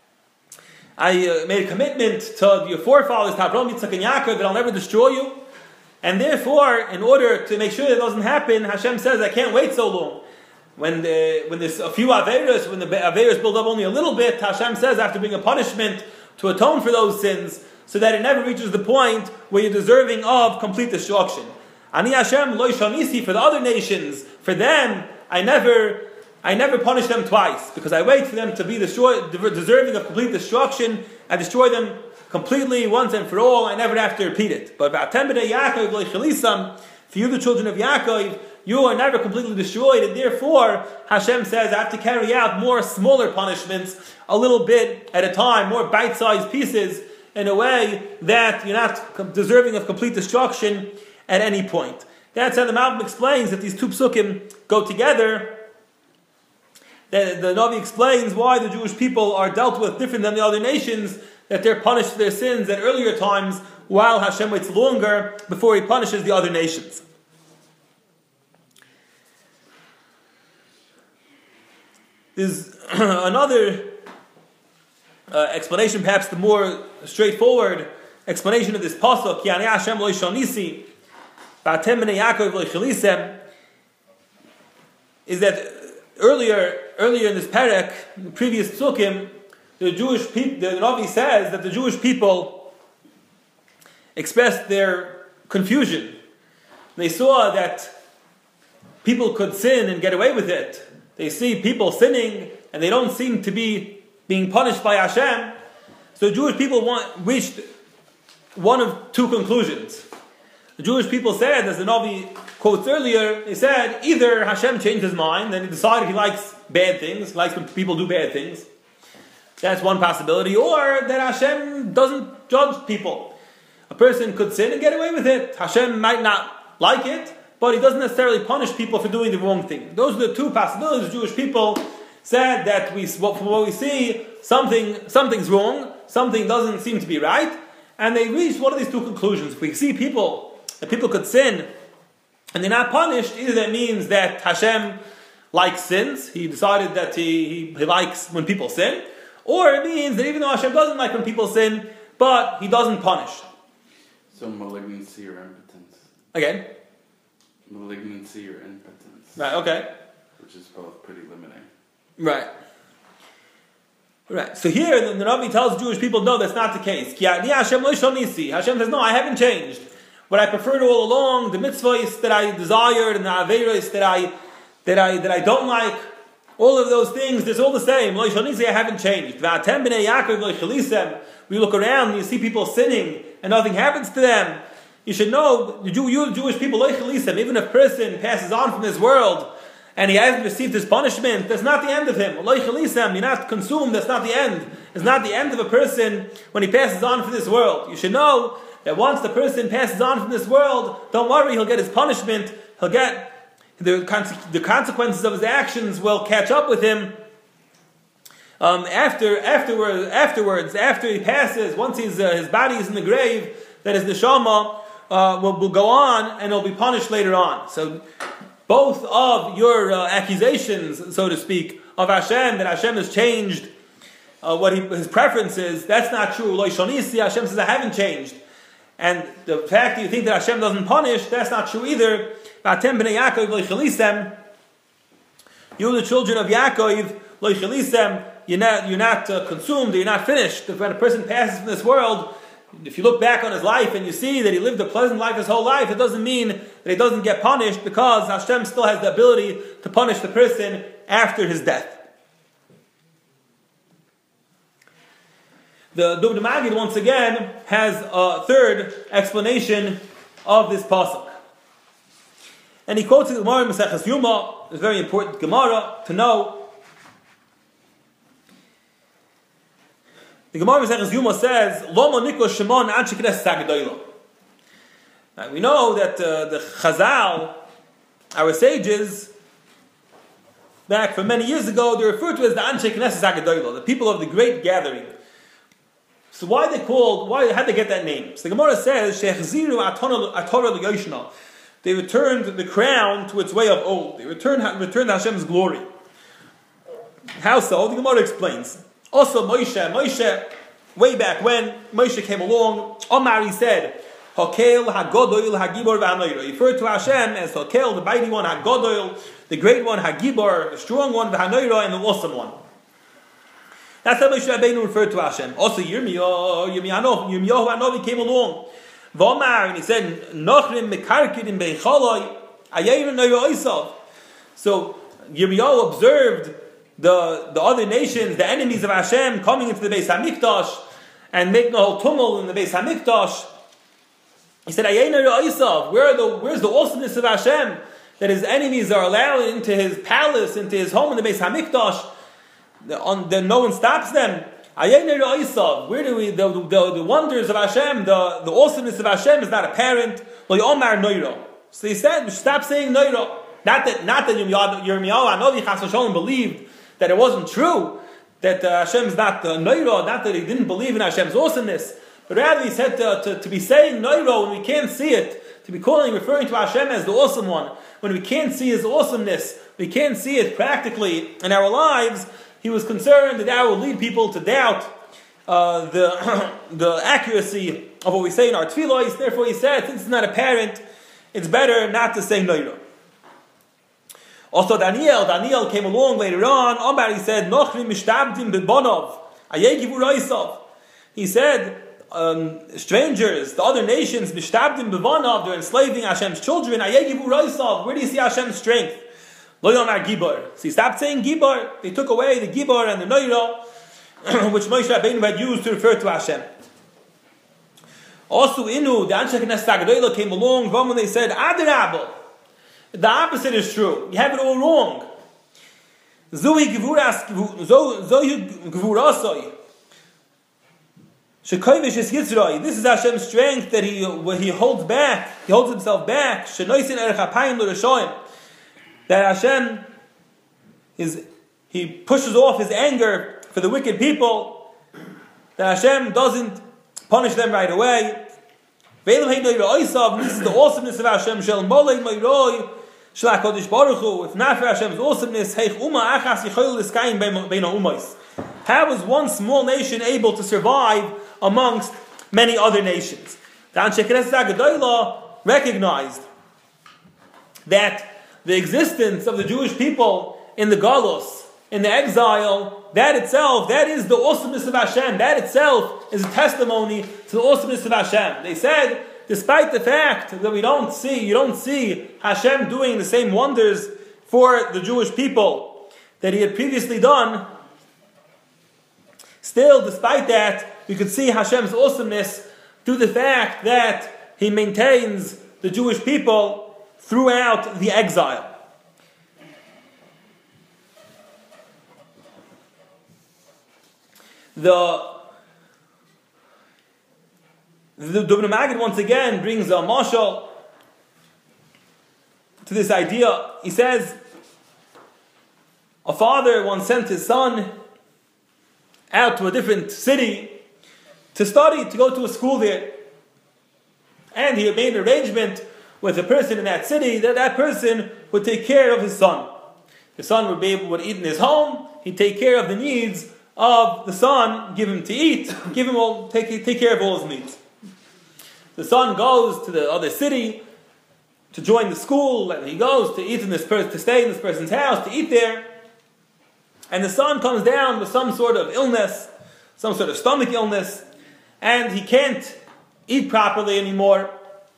I uh, made a commitment to your forefathers, to Abraham, Yitzchak, and Yaakov, that I'll never destroy you. And therefore, in order to make sure that doesn't happen, Hashem says, I can't wait so long. When the, when there's a few Averos, when the Averos build up only a little bit, Hashem says I have to bring a punishment to atone for those sins, so that it never reaches the point where you're deserving of complete destruction. Ani Hashem lo yishonisi, for the other nations, for them, I never, I never punish them twice, because I wait for them to be destroyed, deserving of complete destruction. I destroy them completely once and for all. I never have to repeat it. But v'atem b'nei Yaakov lo yichilisem, for you, the children of Yaakov, you are never completely destroyed, and therefore Hashem says I have to carry out more smaller punishments, a little bit at a time, more bite-sized pieces, in a way that you're not deserving of complete destruction at any point. That's how the Malbim explains that these two psukim go together. The, the Navi explains why the Jewish people are dealt with different than the other nations, that they're punished for their sins at earlier times, while Hashem waits longer before He punishes the other nations. there's another uh, explanation, perhaps the more straightforward explanation of this pasuk. Ki ani Hashem lo yishonisi, v'atem bnei Yaakov lo yichlisem, is that earlier, earlier in this parak, in the previous psukim, the Jewish people, the Navi says that the Jewish people expressed their confusion. They saw that people could sin and get away with it. They see people sinning and they don't seem to be being punished by Hashem. So the Jewish people want, reached one of two conclusions. The Jewish people said, as the Navi quotes earlier, they said either Hashem changed his mind and he decided he likes bad things, likes when people do bad things. That's one possibility. Or that Hashem doesn't judge people. A person could sin and get away with it. Hashem might not like it, but he doesn't necessarily punish people for doing the wrong thing. Those are the two possibilities. The Jewish people said that we, from what we see, something something's wrong, something doesn't seem to be right, and they reached one of these two conclusions. If we see people, that people could sin, and they're not punished, either that means that Hashem likes sins, he decided that he, he, he likes when people sin, or it means that even though Hashem doesn't like when people sin, but he doesn't punish. So malignancy or impotence. Again? Malignancy or impotence. Right, okay. Which is both pretty limiting. Right. Right. So here, the, the Navi tells the Jewish people, no, that's not the case. Hashem says, no, I haven't changed. What I preferred all along, the mitzvahs that I desired, and the averos that I, that I, that I don't like, all of those things, it's all the same. I haven't changed. We look around and you see people sinning and nothing happens to them. You should know, you, you Jewish people, even if a person passes on from this world and he hasn't received his punishment, that's not the end of him. You're not consumed, that's not the end. It's not the end of a person when he passes on from this world. You should know that once the person passes on from this world, don't worry, he'll get his punishment, he'll get the, the consequences of his actions will catch up with him. Um, after, afterwards, afterwards, after he passes, once he's, uh, his body is in the grave, that his neshama uh, will, will go on and he'll be punished later on. So, both of your uh, accusations, so to speak, of Hashem, that Hashem has changed uh, what he, his preference is, that's not true. Lo yishonisi, Hashem says, I haven't changed. And the fact that you think that Hashem doesn't punish, that's not true either. V'atem bnei Yaakov lo yichlisem. You, the children of Yaakov, lo yichlisem. You're not, you're not uh, consumed, you're not finished. When a person passes from this world, if you look back on his life and you see that he lived a pleasant life his whole life, it doesn't mean that he doesn't get punished, because Hashem still has the ability to punish the person after his death. The Dubno Maggid once again has a third explanation of this pasuk. And he quotes the Gemara in Maseches Yuma. It's a very important Gemara to know. The Gemara Maseches Yuma says, "Loma niklo Shimon ad shekines sagdoilo." We know that uh, the Chazal, our sages, back from many years ago, they referred to as the Anshe Knesset Hagadoilo, the people of the great gathering. So why they called? Why had they get that name? So the Gemara says, "Shechziru atorah l'yoshna." They returned the crown to its way of old. They returned returned Hashem's glory. How so? The Gemara explains. Also, Moshe, Moshe, way back when Moshe came along, Omar, he said, Hakel, Hagodoil, Hagibor, V'Hanoiro. He referred to Hashem as Hakel, the mighty one, Hagodoil, the great one, Hagibor, the strong one, V'Hanoiro, and the awesome one. That's how Moshe Rabbeinu referred to Hashem. Also, Yirmiyahu, Yirmiyahu, Yirmiyahu Hanovi came along. V'Omar, and he said, Nochrim mekarkidim beicholoi, Ayerin Noiro Oisav. So, Yirmiyahu observed The, the other nations, the enemies of Hashem, coming into the Beis HaMikdash and making a whole tumult in the Beis HaMikdash. He said, Where are the, where's the awesomeness of Hashem that his enemies are allowed into his palace, into his home in the Beis HaMikdash? Then no one stops them. Where do we, the, the, the wonders of Hashem, the, the awesomeness of Hashem is not apparent. So he said, stop saying Noiro. Not that, not that Yirmiyahu Hanovi Chas v'Sholom believed that it wasn't true, that uh, Hashem is not uh, Noiro, not that he didn't believe in Hashem's awesomeness, but rather he said to, to, to be saying Noiro when we can't see it, to to be calling, referring to Hashem as the awesome one, when we can't see His awesomeness, we can't see it practically in our lives, he was concerned that that will lead people to doubt uh, the the accuracy of what we say in our tefillos. Therefore, he said, since it's not apparent, it's better not to say Noira. Also, Daniel, Daniel came along later on. Omar, he said, Nochri mishtabdim bebonov, ayegivu roisov. He said, um, strangers, the other nations, mishtabdim bebonov, they're enslaving Hashem's children. Ayegivu roisov. Where do you see Hashem's strength? Lo yomar gibor. So he stopped saying gibor. They took away the gibor and the noira, which Moshe Rabbeinu had used to refer to Hashem. Also, Inu, the Anshe Knesset HaGedolah came along, when they said, Adarabah. The opposite is true. You have it all wrong. Zohi gevuras, zohi gevurasoi. Shekovish is Yitzray. This is Hashem's strength that he he holds back. He holds himself back. Shenoisin erech hapayim l'reshoim. That Hashem is he pushes off his anger for the wicked people. That Hashem doesn't punish them right away. This is the awesomeness of Hashem. Shel molei moiroi. If not for Hashem's awesomeness, how is one small nation able to survive amongst many other nations? The Anshe Knesset HaGedolah recognized that the existence of the Jewish people in the Galus, in the exile, that itself, that is the awesomeness of Hashem. That itself is a testimony to the awesomeness of Hashem. They said, despite the fact that we don't see, you don't see Hashem doing the same wonders for the Jewish people that He had previously done, still, despite that, we could see Hashem's awesomeness through the fact that He maintains the Jewish people throughout the exile. The The Dubno Maggid once again brings a mashal to this idea. He says, a father once sent his son out to a different city to study, to go to a school there. And he made an arrangement with a person in that city that that person would take care of his son. The son would be able to eat in his home, he'd take care of the needs of the son, give him to eat, give him all, take, take care of all his needs. The son goes to the other city to join the school, and he goes to eat in this person, to stay in this person's house, to eat there. And the son comes down with some sort of illness, some sort of stomach illness, and he can't eat properly anymore.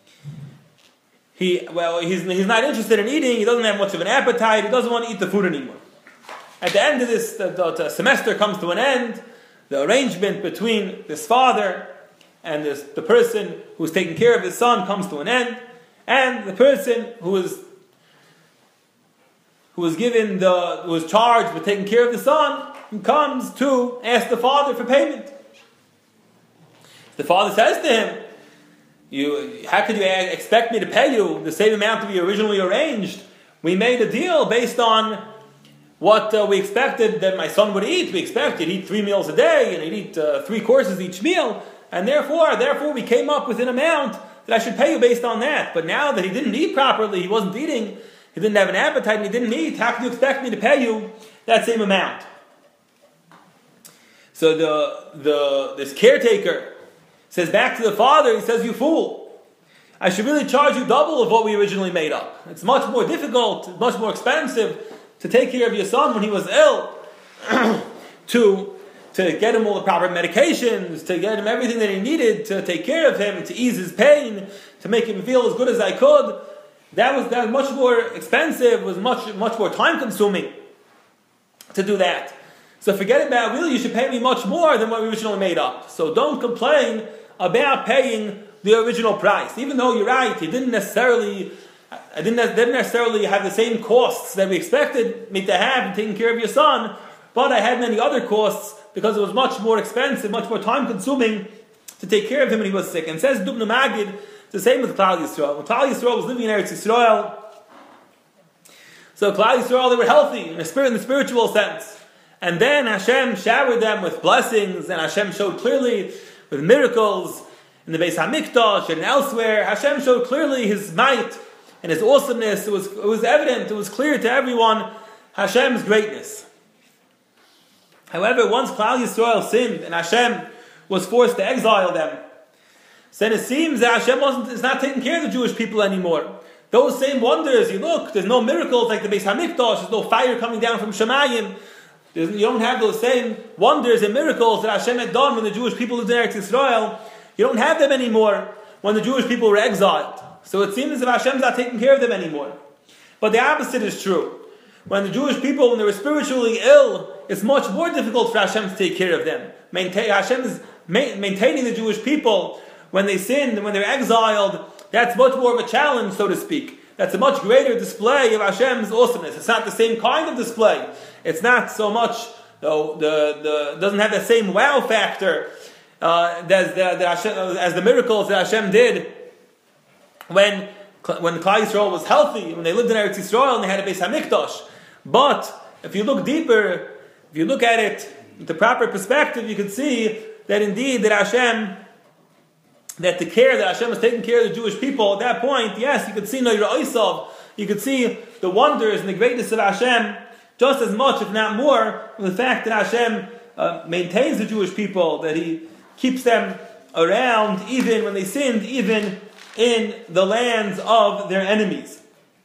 He well, he's he's not interested in eating. He doesn't have much of an appetite. He doesn't want to eat the food anymore. At the end of this, the, the, the semester comes to an end. The arrangement between this father and this, the person who's taking care of his son comes to an end, and the person who was who was given the who was charged with taking care of the son comes to ask the father for payment. The father says to him, "You, how could you expect me to pay you the same amount that we originally arranged? We made a deal based on what uh, we expected that my son would eat. We expected he'd eat three meals a day, and he'd eat uh, three courses each meal." And therefore, therefore, we came up with an amount that I should pay you based on that. But now that he didn't eat properly, he wasn't eating, he didn't have an appetite, and he didn't eat, how can you expect me to pay you that same amount? So the the this caretaker says back to the father, he says, "You fool, I should really charge you double of what we originally made up. It's much more difficult, much more expensive to take care of your son when he was ill, to to get him all the proper medications, to get him everything that he needed to take care of him, to ease his pain, to make him feel as good as I could. That was that was much more expensive, was much much more time consuming to do that. So forget about, really, you should pay me much more than what we originally made up. So don't complain about paying the original price. Even though you're right, he didn't necessarily I didn't, didn't necessarily have the same costs that we expected me to have in taking care of your son, but I had many other costs because it was much more expensive, much more time consuming to take care of him when he was sick." And says Dubno Maggid, it's the same with Klal Yisrael. When Klal Yisrael was living in Eretz Yisrael, so Klal Yisrael, they were healthy in the spirit, in the spiritual sense. And then Hashem showered them with blessings, and Hashem showed clearly with miracles in the Beis HaMikdash and elsewhere, Hashem showed clearly His might and His awesomeness. It was, it was evident, it was clear to everyone, Hashem's greatness. However, once Klal Yisrael sinned and Hashem was forced to exile them, then it seems that Hashem wasn't, is not taking care of the Jewish people anymore. Those same wonders, you look, there's no miracles like the Beis HaMikdash, there's no fire coming down from Shemayim. There's, you don't have those same wonders and miracles that Hashem had done when the Jewish people lived in Eretz Yisrael. You don't have them anymore when the Jewish people were exiled. So it seems as if Hashem's not taking care of them anymore. But the opposite is true. When the Jewish people, when they were spiritually ill, it's much more difficult for Hashem to take care of them. Maintain, Hashem is ma- maintaining the Jewish people when they sinned and when they're exiled. That's much more of a challenge, so to speak. That's a much greater display of Hashem's awesomeness. It's not the same kind of display. It's not so much, though, the the doesn't have the same wow factor uh, as, the, the Hashem, as the miracles that Hashem did when when Klal Yisrael was healthy, when they lived in Eretz Yisrael and they had a Beis HaMikdash. But if you look deeper, if you look at it with the proper perspective, you can see that indeed that Hashem, that the care that Hashem was taking care of the Jewish people at that point, yes, you could see Noira Oisav, you could see the wonders and the greatness of Hashem just as much, if not more, from the fact that Hashem uh, maintains the Jewish people, that He keeps them around even when they sinned, even in the lands of their enemies.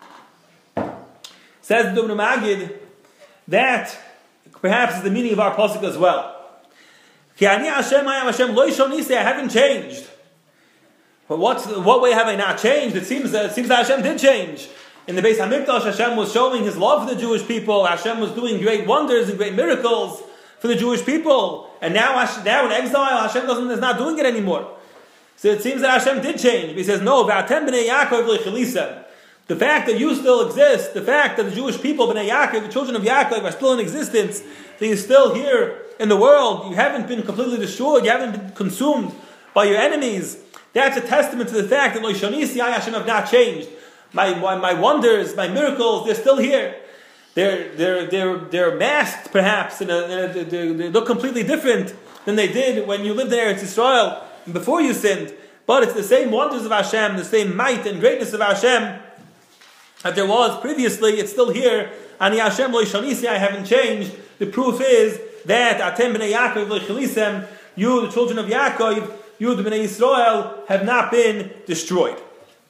Says the Dubno Magid, that perhaps is the meaning of our pasuk as well. Ki ani Hashem, I am Hashem, lo yishonisi, I haven't changed. But what, what way have I not changed? It seems that, it seems that Hashem did change. In the Beis HaMikdash, Hashem was showing His love for the Jewish people. Hashem was doing great wonders and great miracles for the Jewish people. And now, now in exile, Hashem doesn't, is not doing it anymore. So it seems that Hashem did change. He says, no, V'atem b'nei Yaakov l'chelisem. The fact that you still exist, the fact that the Jewish people, b'nei Yaakov, the children of Yaakov, are still in existence, that you're still here in the world, you haven't been completely destroyed, you haven't been consumed by your enemies, that's a testament to the fact that Lo Yishonisi, I Hashem have not changed. My, my my wonders, my miracles, they're still here. They're they're they're they're masked, perhaps, and they, they look completely different than they did when you lived in Eretz Yisrael before you sinned. But it's the same wonders of Hashem, the same might and greatness of Hashem that there was previously. It's still here. Ani Hashem lo yishonisi, I haven't changed. The proof is that Atem b'nei Yaakov lo yichelisem, you, the children of Yaakov, you, the b'nei Yisrael, have not been destroyed.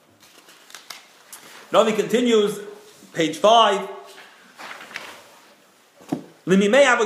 Navi continues, page five. From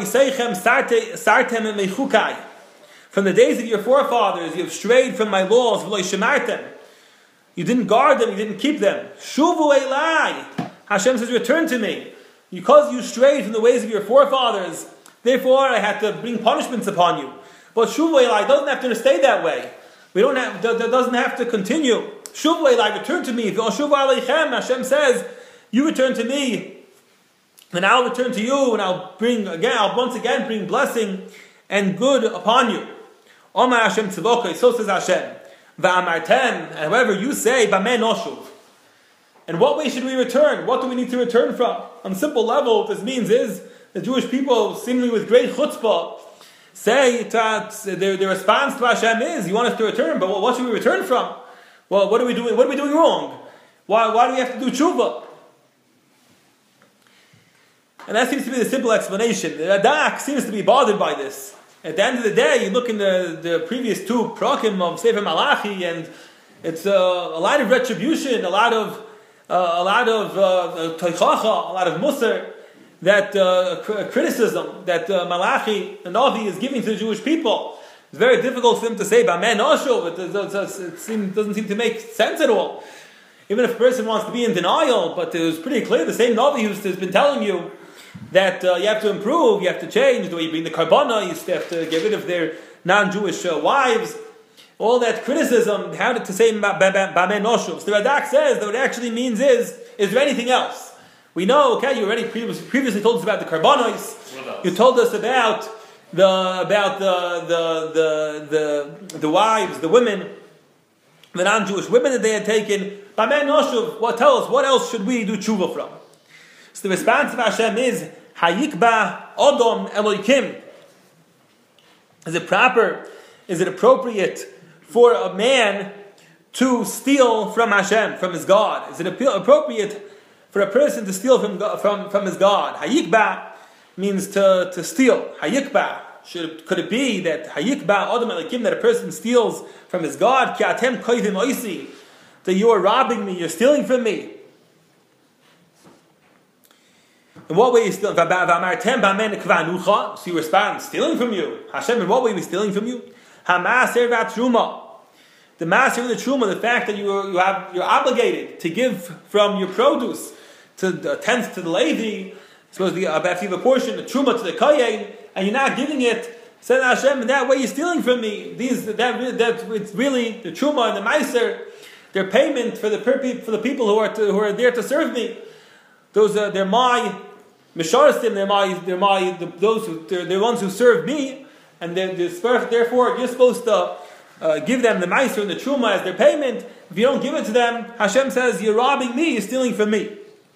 the days of your forefathers, you have strayed from my laws. You didn't guard them, you didn't keep them. Shuvu elai. Hashem says, return to me. Because you strayed from the ways of your forefathers, therefore I had to bring punishments upon you. But Shuvu elai doesn't have to stay that way. We don't have, that doesn't have to continue. Shuvu elai, return to me. Shuvu aleichem, Hashem says, you return to me, and I'll return to you, and I'll bring again, I'll once again bring blessing and good upon you. Omar Hashem tzivokei, so says Hashem. Va'amartem, however you say, b'mei noshuv. And what way should we return? What do we need to return from? On a simple level, what this means is the Jewish people, seemingly with great chutzpah, say that their, their response to Hashem is, you want us to return, but what should we return from? Well, what are we doing? What are we doing wrong? Why, why do we have to do tshuva? And that seems to be the simple explanation. The Radak seems to be bothered by this. At the end of the day, you look in the, the previous two prakim of Sefer Malachi, and it's uh, a lot of retribution, a lot of uh, a lot of uh, toichacha, a lot of musar, that uh, criticism that uh, Malachi, the Navi, is giving to the Jewish people. It's very difficult for them to say, "B'amen oshuv." It, it, it seems, doesn't seem to make sense at all. Even if a person wants to be in denial, but it was pretty clear. The same Navi who's has been telling you that uh, you have to improve, you have to change the way you bring the karbana, you have to get rid of their non-Jewish uh, wives. All that criticism, how to say b'amen oshuv. So the Radak says that what it actually means is, is there anything else? We know, okay, you already previously, previously told us about the karbanos. You told us about the about the the the the, the wives, the women, the non-Jewish women that they had taken. B'amen oshuv. What tell us? What else should we do tshuva from? So the response of Hashem is Hayikba Odom Eloikim. Is it proper? Is it appropriate for a man to steal from Hashem, from his God? Is it appropriate for a person to steal from from, from his God? Hayikba means to, to steal. Hayikba. Should, could it be that Hayikba Adam Elikim, that a person steals from his God? Ki atem koivim oisi, that you are robbing me, you're stealing from me. In what way are you stealing? So you respond, stealing from you. Hashem, in what way are we stealing from you? Hamaser v'atruma. The master of the truma, the fact that you are, you have you're obligated to give from your produce to the tenth to the Levi, supposed to be about to give a portion, the truma to the kohen, and you're not giving it. Said Hashem, in that way you're stealing from me. These that that it's really the truma and the meiser, their payment for the for the people who are to, who are there to serve me. Those are they're my misharsim, they're my they're my the, those who they're the ones who serve me, and they're, they're, therefore you're supposed to uh, give them the meiser and the truma as their payment. If you don't give it to them, Hashem says you're robbing me, you're stealing from me.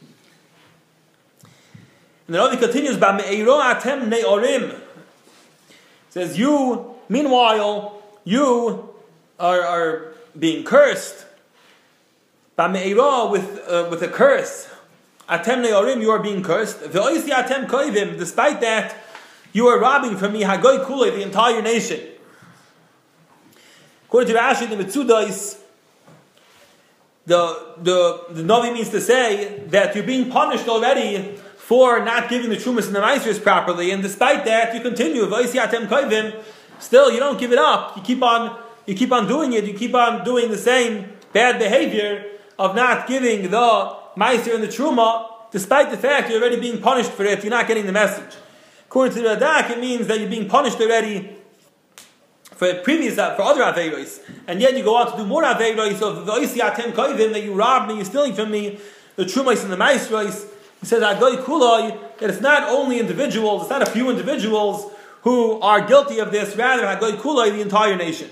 And the Rabbi continues, "Ba'me'iro atem ne'orim." Says you, meanwhile, you are, are being cursed. Ba'me'iro, with uh, with a curse. Atem ne'orim, you are being cursed. Ve'oisi atem koivim, despite that, you are robbing from me hagoy kulei, the entire nation. According to Rashi, the Mitzudais, the the the Navi means to say that you're being punished already for not giving the Trumas and the Meisers properly, and despite that, you continue. Still, you don't give it up. You keep on, you keep on doing it. You keep on doing the same bad behavior of not giving the Meiser and the Truma, despite the fact you're already being punished for it. You're not getting the message. According to the Radak, it means that you're being punished already for previous, for other Aveiros, and yet you go on to do more Aveiros of the that you robbed me, you're stealing from me, the Trumas and the Meisers. He says, Agoy Kuloi, that it's not only individuals, it's not a few individuals who are guilty of this, rather, Agoy Kuloi, the entire nation.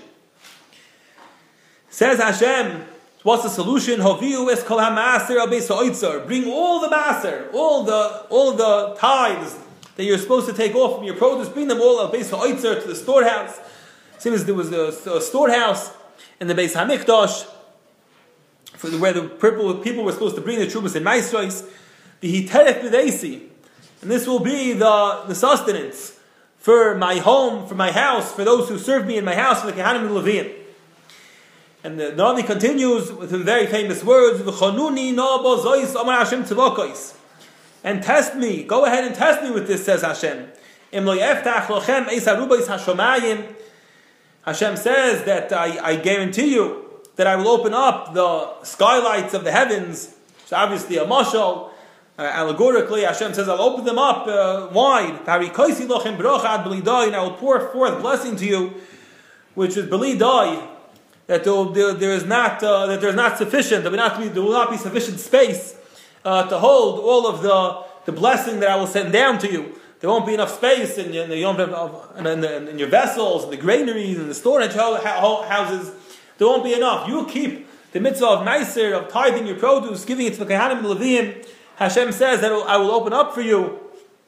Says Hashem, what's the solution? Hoviu es kol ha'maser al beis ha'oitzer. Bring all the maser, all the all the tithes that you're supposed to take off from your produce, bring them all al beis ha'oitzer to the storehouse. Seems there was a, a storehouse in the Beis HaMikdash, for the, where the people, people were supposed to bring the Trumas and Maisros. The Hiteref B'deisi, and this will be the, the sustenance for my home, for my house, for those who serve me in my house, for the Kehanim and Leviim. And the Navi continues with the very famous words, "V'chonuni no bozois amar Hashem tzavokos." And test me, go ahead and test me with this, says Hashem. Im lo yeftach lochem eis harubos hashomayim. Hashem says that I, I guarantee you that I will open up the skylights of the heavens. It's obviously a mashal. Uh, allegorically, Hashem says, I'll open them up uh, wide. And I will pour forth blessing to you, which is belidai, that there, there, there is not uh, that there is not sufficient. There will not be there will not be sufficient space uh, to hold all of the the blessing that I will send down to you. There won't be enough space in, in, the, in, in, in your vessels, in the granaries, in the storage houses. There won't be enough. You keep the mitzvah of meiser, of tithing your produce, giving it to the Kehanim and Leviim. Hashem says that I will open up for you.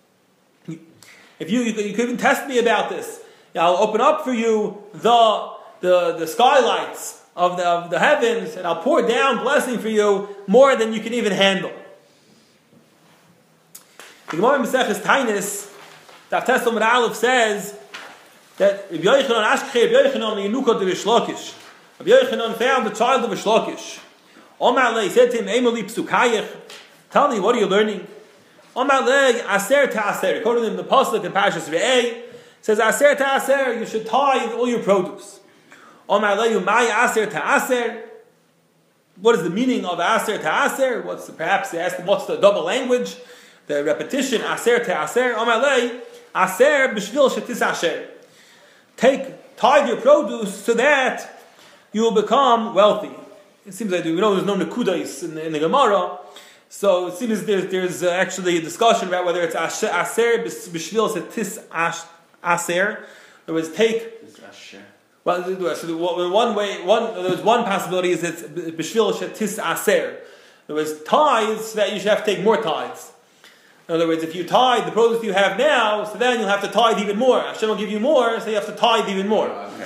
If you, you, you could even test me about this. I'll open up for you the the, the skylights of the, of the heavens, and I'll pour down blessing for you more than you can even handle. The Gemara in Maseches Tainis, Daf Tes Amud Aleph says that Rabbi Yochanan Ashkei Rabbi Yochanan Yenuka de Rish Lakish. Rabbi Yochanan found the child of Rish Lakish. Omar Le said to him, Emeli Psukayich. Tell me, what are you learning? Omar leg aser ta'aser. According to the pasuk in Parashas Re'eh, says aser ta'aser. You should tithe all your produce. Omar leg umay aser ta'aser. What is the meaning of aser ta'aser? What's the, perhaps they asked him, what's the double language? The repetition aser ta'aser. Omar leg aser b'shvil shetis asher. Take tithe your produce so that you will become wealthy. It seems like we know there's no nekudais in, in the Gemara. So it seems there's, there's uh, actually a discussion about whether it's aser b'shvil shetis aser. In other words, take. Well, so the one way, one there's one possibility is it's b'shvil shetis aser. In other words, tithes that you should have to take more tithes. In other words, if you tithe the produce you have now, so then you'll have to tithe even more. Hashem will give you more, so you have to tithe even more. Okay.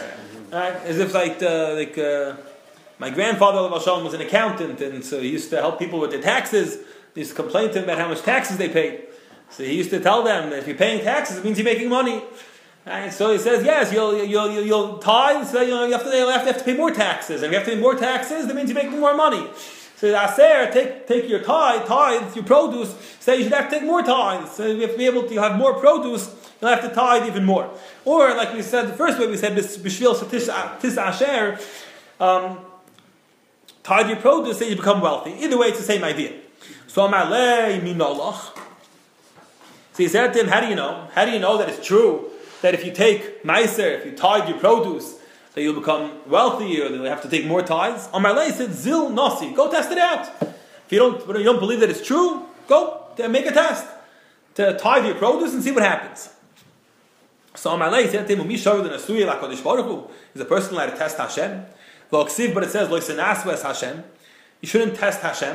Right? As if like the, like uh, my grandfather was an accountant, and so he used to help people with their taxes. They used to complain to him about how much taxes they paid. So he used to tell them that if you're paying taxes, it means you're making money. Right? So he says, yes, you'll you'll you'll, you'll tithe, so you, know, you have to you have to have to pay more taxes, and if you have to pay more taxes, that means you're making more money. So Aser, take take your tithe, tithe, your produce. Say you should have to take more tithes. So you have to be able to have more produce. You'll have to tithe even more. Or like we said the first way, we said b'shvil tis Asher, um, tithe your produce, so you become wealthy. Either way, it's the same idea. So Amalei minoloch. So he said to him, how do you know? How do you know that it's true that if you take meiser, if you tithe your produce, that you'll become wealthy, or you'll have to take more tithes? Amalei said, Zil Nasi, go test it out. If you don't, you don't believe that it's true, go make a test to tithe your produce and see what happens. So Amalei said to him, is a person allowed to test Hashem? But it says, Hashem. You shouldn't test Hashem.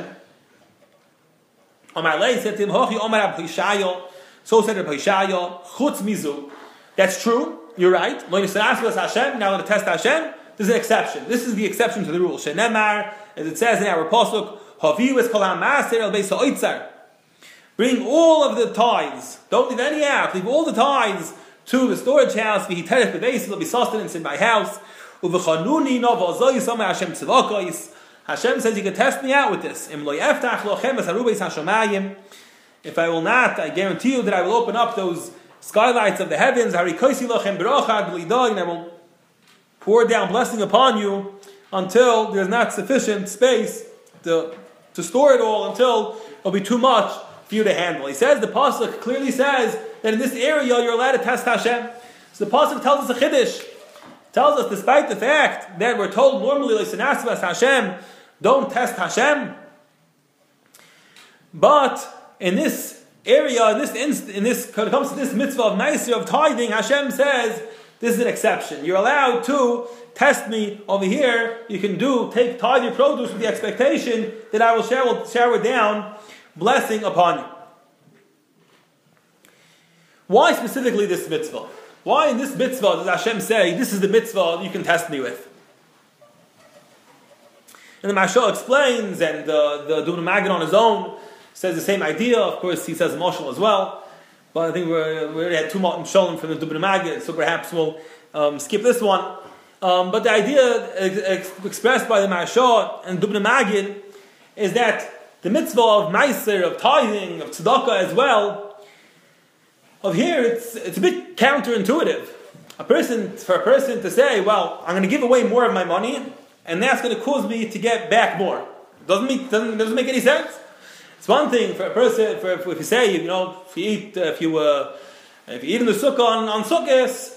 Amalei said to him, so said Rabbi Yishaya, chutz mizu. That's true. You're right. Now I'm going to test Hashem. There's an exception. This is the exception to the rule. Shenemar, as it says in our pasuk, haviu es kol ha'maser el beis ha'otzar. Bring all of the tithes. Don't leave any out. Leave all the tithes to the storage house. V'hiterech b'beis, there'll be sustenance in my house. Uv'chanuni no v'azoi sameh Hashem tzivakos. Hashem says you can test me out with this. Im lo yeftach lochem es harubeis hashamayim. If I will not, I guarantee you that I will open up those skylights of the heavens, and I will pour down blessing upon you until there's not sufficient space to, to store it all, until it'll be too much for you to handle. He says, the pasuk clearly says that in this area you're allowed to test Hashem. So the pasuk tells us a chiddush. Tells us, despite the fact that we're told normally, Hashem, don't test Hashem, but in this area, in this inst- in this when it comes to this mitzvah of meiser, of tithing, Hashem says this is an exception. You're allowed to test me over here. You can do take tithe your produce with the expectation that I will shower, shower down blessing upon you. Why specifically this mitzvah? Why in this mitzvah does Hashem say this is the mitzvah you can test me with? And the Mashal explains, and uh, the Dubno Maggid on his own says the same idea. Of course, he says Moshel as well. But I think we're, we already had two Moshelim from the Dubno Maggid, so perhaps we'll um, skip this one. Um, but the idea ex- ex- expressed by the Mashal and Dubno Maggid is that the mitzvah of meiser, of tithing, of tzedakah as well, of here, it's it's a bit counterintuitive. A person, for a person to say, well, I'm going to give away more of my money, and that's going to cause me to get back more. Doesn't make, doesn't, doesn't make any sense. It's one thing for a person, for, if you say, you know, if you eat, uh, if you uh, if you eat in the sukkah on, on Sukkot,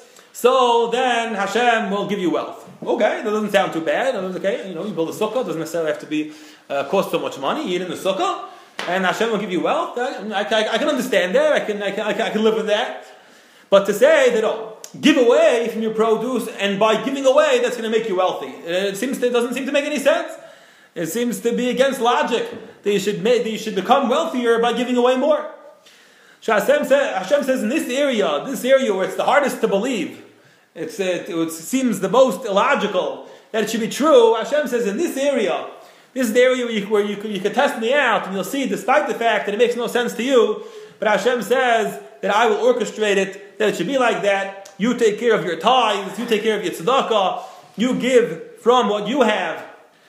so then Hashem will give you wealth. Okay, that doesn't sound too bad. Okay, you know, you build a sukkah, doesn't necessarily have to be uh, cost so much money. You eat in the sukkah, and Hashem will give you wealth. I, I, I can understand that. I can, I can, I can, I can live with that. But to say that, oh, give away from your produce, and by giving away, that's going to make you wealthy. It seems to, it doesn't seem to make any sense. It seems to be against logic that you should make, that you should become wealthier by giving away more. So Hashem, say, Hashem says in this area, this area where it's the hardest to believe, it's, it, it seems the most illogical that it should be true. Hashem says in this area, this is the area where you, where you, you can test me out, and you'll see, despite the fact that it makes no sense to you, but Hashem says that I will orchestrate it, that it should be like that. You take care of your tithes, you take care of your tzedakah, you give from what you have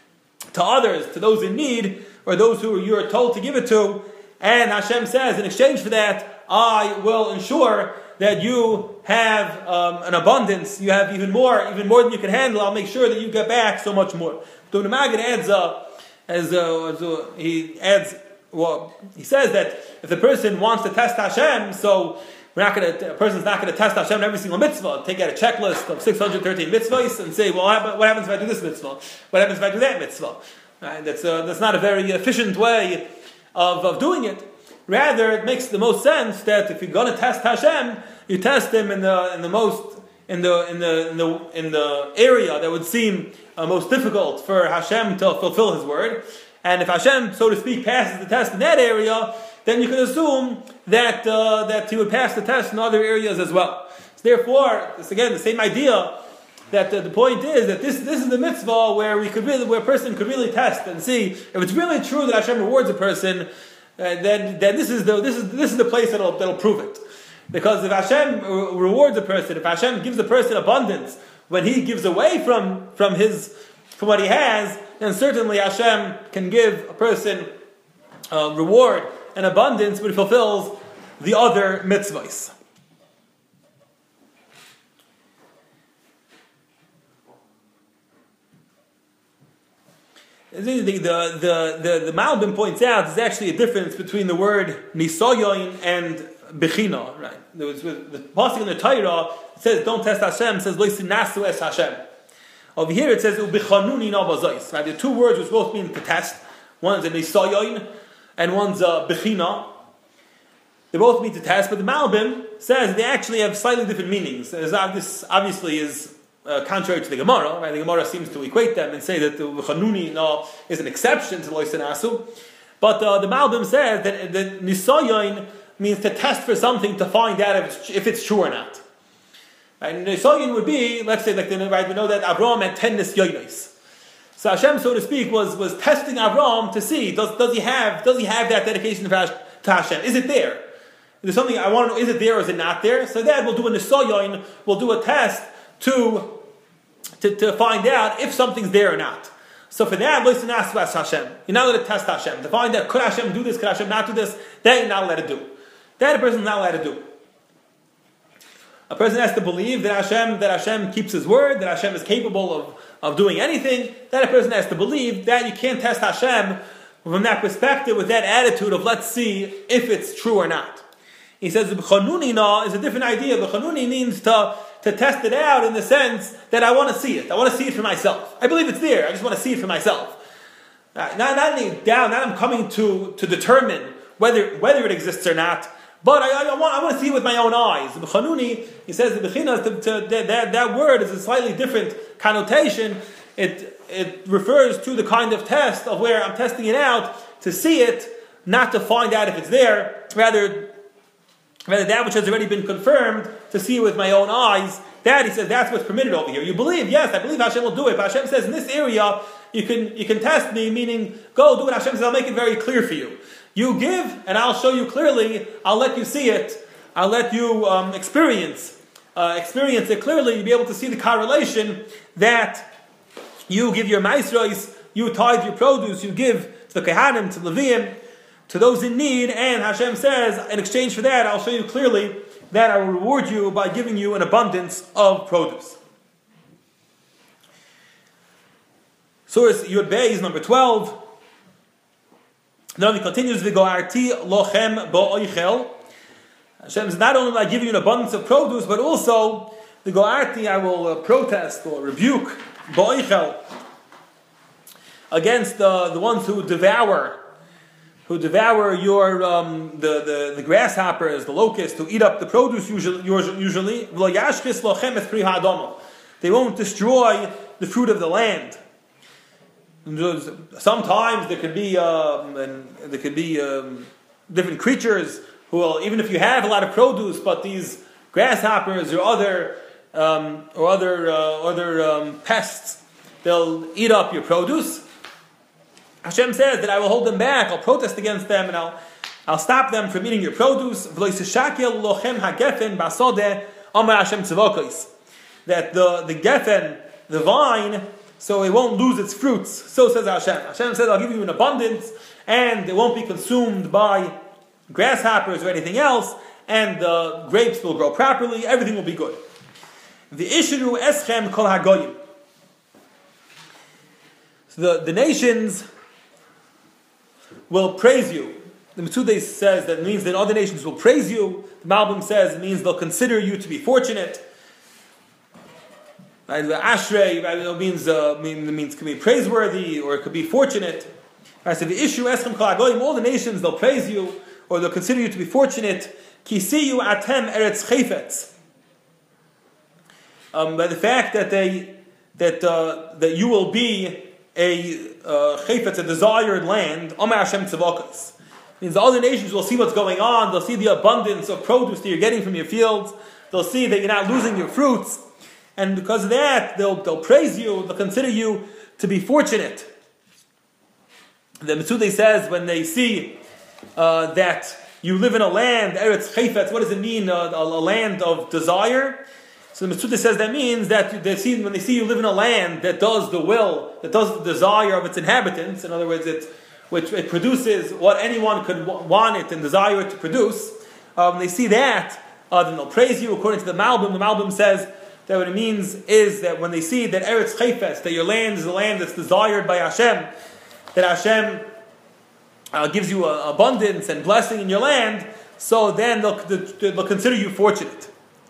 to others, to those in need, or those who you are told to give it to, and Hashem says, in exchange for that, I will ensure that you have um, an abundance, you have even more, even more than you can handle. I'll make sure that you get back so much more. So the Maggid adds, uh, as, uh, as uh, he adds, well, he says that if the person wants to test Hashem, so we're not going to, a person's not going to test Hashem in every single mitzvah, take out a checklist of six hundred thirteen mitzvahs and say, well, what happens if I do this mitzvah? What happens if I do that mitzvah? Right? That's, uh, that's not a very efficient way of, of doing it. Rather, it makes the most sense that if you're going to test Hashem, you test Him in the in the most in the in the in the in the area that would seem uh, most difficult for Hashem to fulfill His word. And if Hashem, so to speak, passes the test in that area, then you can assume that uh, that He would pass the test in other areas as well. So therefore, it's again the same idea that the, the point is that this this is the mitzvah where we could really, where a person could really test and see if it's really true that Hashem rewards a person. Uh, then, then this is the this is this is the place that'll that'll prove it. Because if Hashem rewards a person, if Hashem gives a person abundance when he gives away from from his from what he has, then certainly Hashem can give a person uh, reward and abundance when he fulfills the other mitzvahs. The, the, the, the, the Malbim points out there's actually a difference between the word nisayon and bechina. Right? There was, the passage in the Torah says, "Don't test Hashem." It says, "Lo yisnasu es Hashem." Over here it says, "Ubichanuni na bazos." Right? The two words which both mean to test. One's a nisayon and one's a bechina. They both mean to test, but the Malbim says they actually have slightly different meanings. As this obviously is Uh, contrary to the Gemara, right? The Gemara seems to equate them and say that the Chanuni no, is an exception to Lo Yisnasu. But uh, the Malbim says that the Nisayon means to test for something to find out if it's, if it's true or not. Right? And Nisayon would be, let's say, like the, right, we know that Avraham had ten Nisyonos. So Hashem, so to speak, was, was testing Avraham to see does, does he have does he have that dedication to Hashem? Is it there? There's something I want to know. Is it there or is it not there? So that we'll do a Nisayon, we'll do a test. To, to to find out if something's there or not. So for that, Hashem, you're not allowed to test Hashem. To find out, could Hashem do this, could Hashem not do this, that you're not allowed to do. That a person is not allowed to do. A person has to believe that Hashem, that Hashem keeps his word, that Hashem is capable of, of doing anything. That a person has to believe that you can't test Hashem from that perspective with that attitude of let's see if it's true or not. He says, B'chanuni is a different idea. B'chanuni means to to test it out in the sense that I want to see it. I want to see it for myself. I believe it's there. I just want to see it for myself. Uh, not, not any down, not I'm coming to, to determine whether whether it exists or not, but I, I, want, I want to see it with my own eyes. The B'chanuni, he says, the B'china, to, to, that, that word is a slightly different connotation. It, it refers to the kind of test of where I'm testing it out to see it, not to find out if it's there, rather Rather, that which has already been confirmed, to see it with my own eyes, that, he says, that's what's permitted over here. You believe, yes, I believe Hashem will do it, but Hashem says, in this area, you can you can test me, meaning, go do it. Hashem says, I'll make it very clear for you. You give, and I'll show you clearly, I'll let you see it, I'll let you um, experience, uh, experience it clearly, you'll be able to see the correlation that you give your maasros, you tithe your produce, you give to the Kehanim, to Leviim, to those in need, and Hashem says, in exchange for that, I'll show you clearly that I will reward you by giving you an abundance of produce. Surah Yud Beis, number twelve. Then he continues, V'go'arti lochem bo'oichel. Hashem is not only by giving you an abundance of produce, but also, V'go'arti, I will uh, protest or rebuke bo'oichel against uh, the ones who devour who devour your um, the, the, the grasshoppers, the locusts, who eat up the produce usually. usually. They won't destroy the fruit of the land. Sometimes there could be um, and there could be um, different creatures who will, even if you have a lot of produce, but these grasshoppers or other um, or other uh, other um, pests, they'll eat up your produce. Hashem says that I will hold them back, I'll protest against them, and I'll I'll stop them from eating your produce. That the, the gefen, the vine, so it won't lose its fruits. So says Hashem. Hashem says, I'll give you an abundance, and it won't be consumed by grasshoppers or anything else, and the grapes will grow properly, everything will be good. The Ishiru Eschem Kol Hagoyim. So the, the nations will praise you. The Metzudah says that means that other nations will praise you. The Malbim says it means they'll consider you to be fortunate. Right? The Ashrei, right, it means uh, mean, it means it could be praiseworthy or it could be fortunate. Right? So the issue, Eschem Kol Hagoyim, all the nations they'll praise you or they'll consider you to be fortunate. Kisiyu atem eretz chayfetz. Um, by the fact that they that uh, that you will be a uh, chayfetz, a desired land. Omer Hashem tzavakas. Means the other nations will see what's going on. They'll see the abundance of produce that you're getting from your fields. They'll see that you're not losing your fruits. and because of that, they'll they'll praise you, they'll consider you to be fortunate. The Metzudah says when they see uh, that you live in a land, Eretz Chayfetz, what does it mean, uh, a, a land of desire? So the Metzudah says that means that they see, when they see you live in a land that does the will, that does the desire of its inhabitants, in other words, it, which it produces what anyone could w- want it and desire it to produce, um, they see that, uh, then they'll praise you. According to the Malbim, the Malbim says that what it means is that when they see that Eretz Chayfetz, that your land is a land that's desired by Hashem, that Hashem uh, gives you uh, abundance and blessing in your land, so then they'll, they'll consider you fortunate.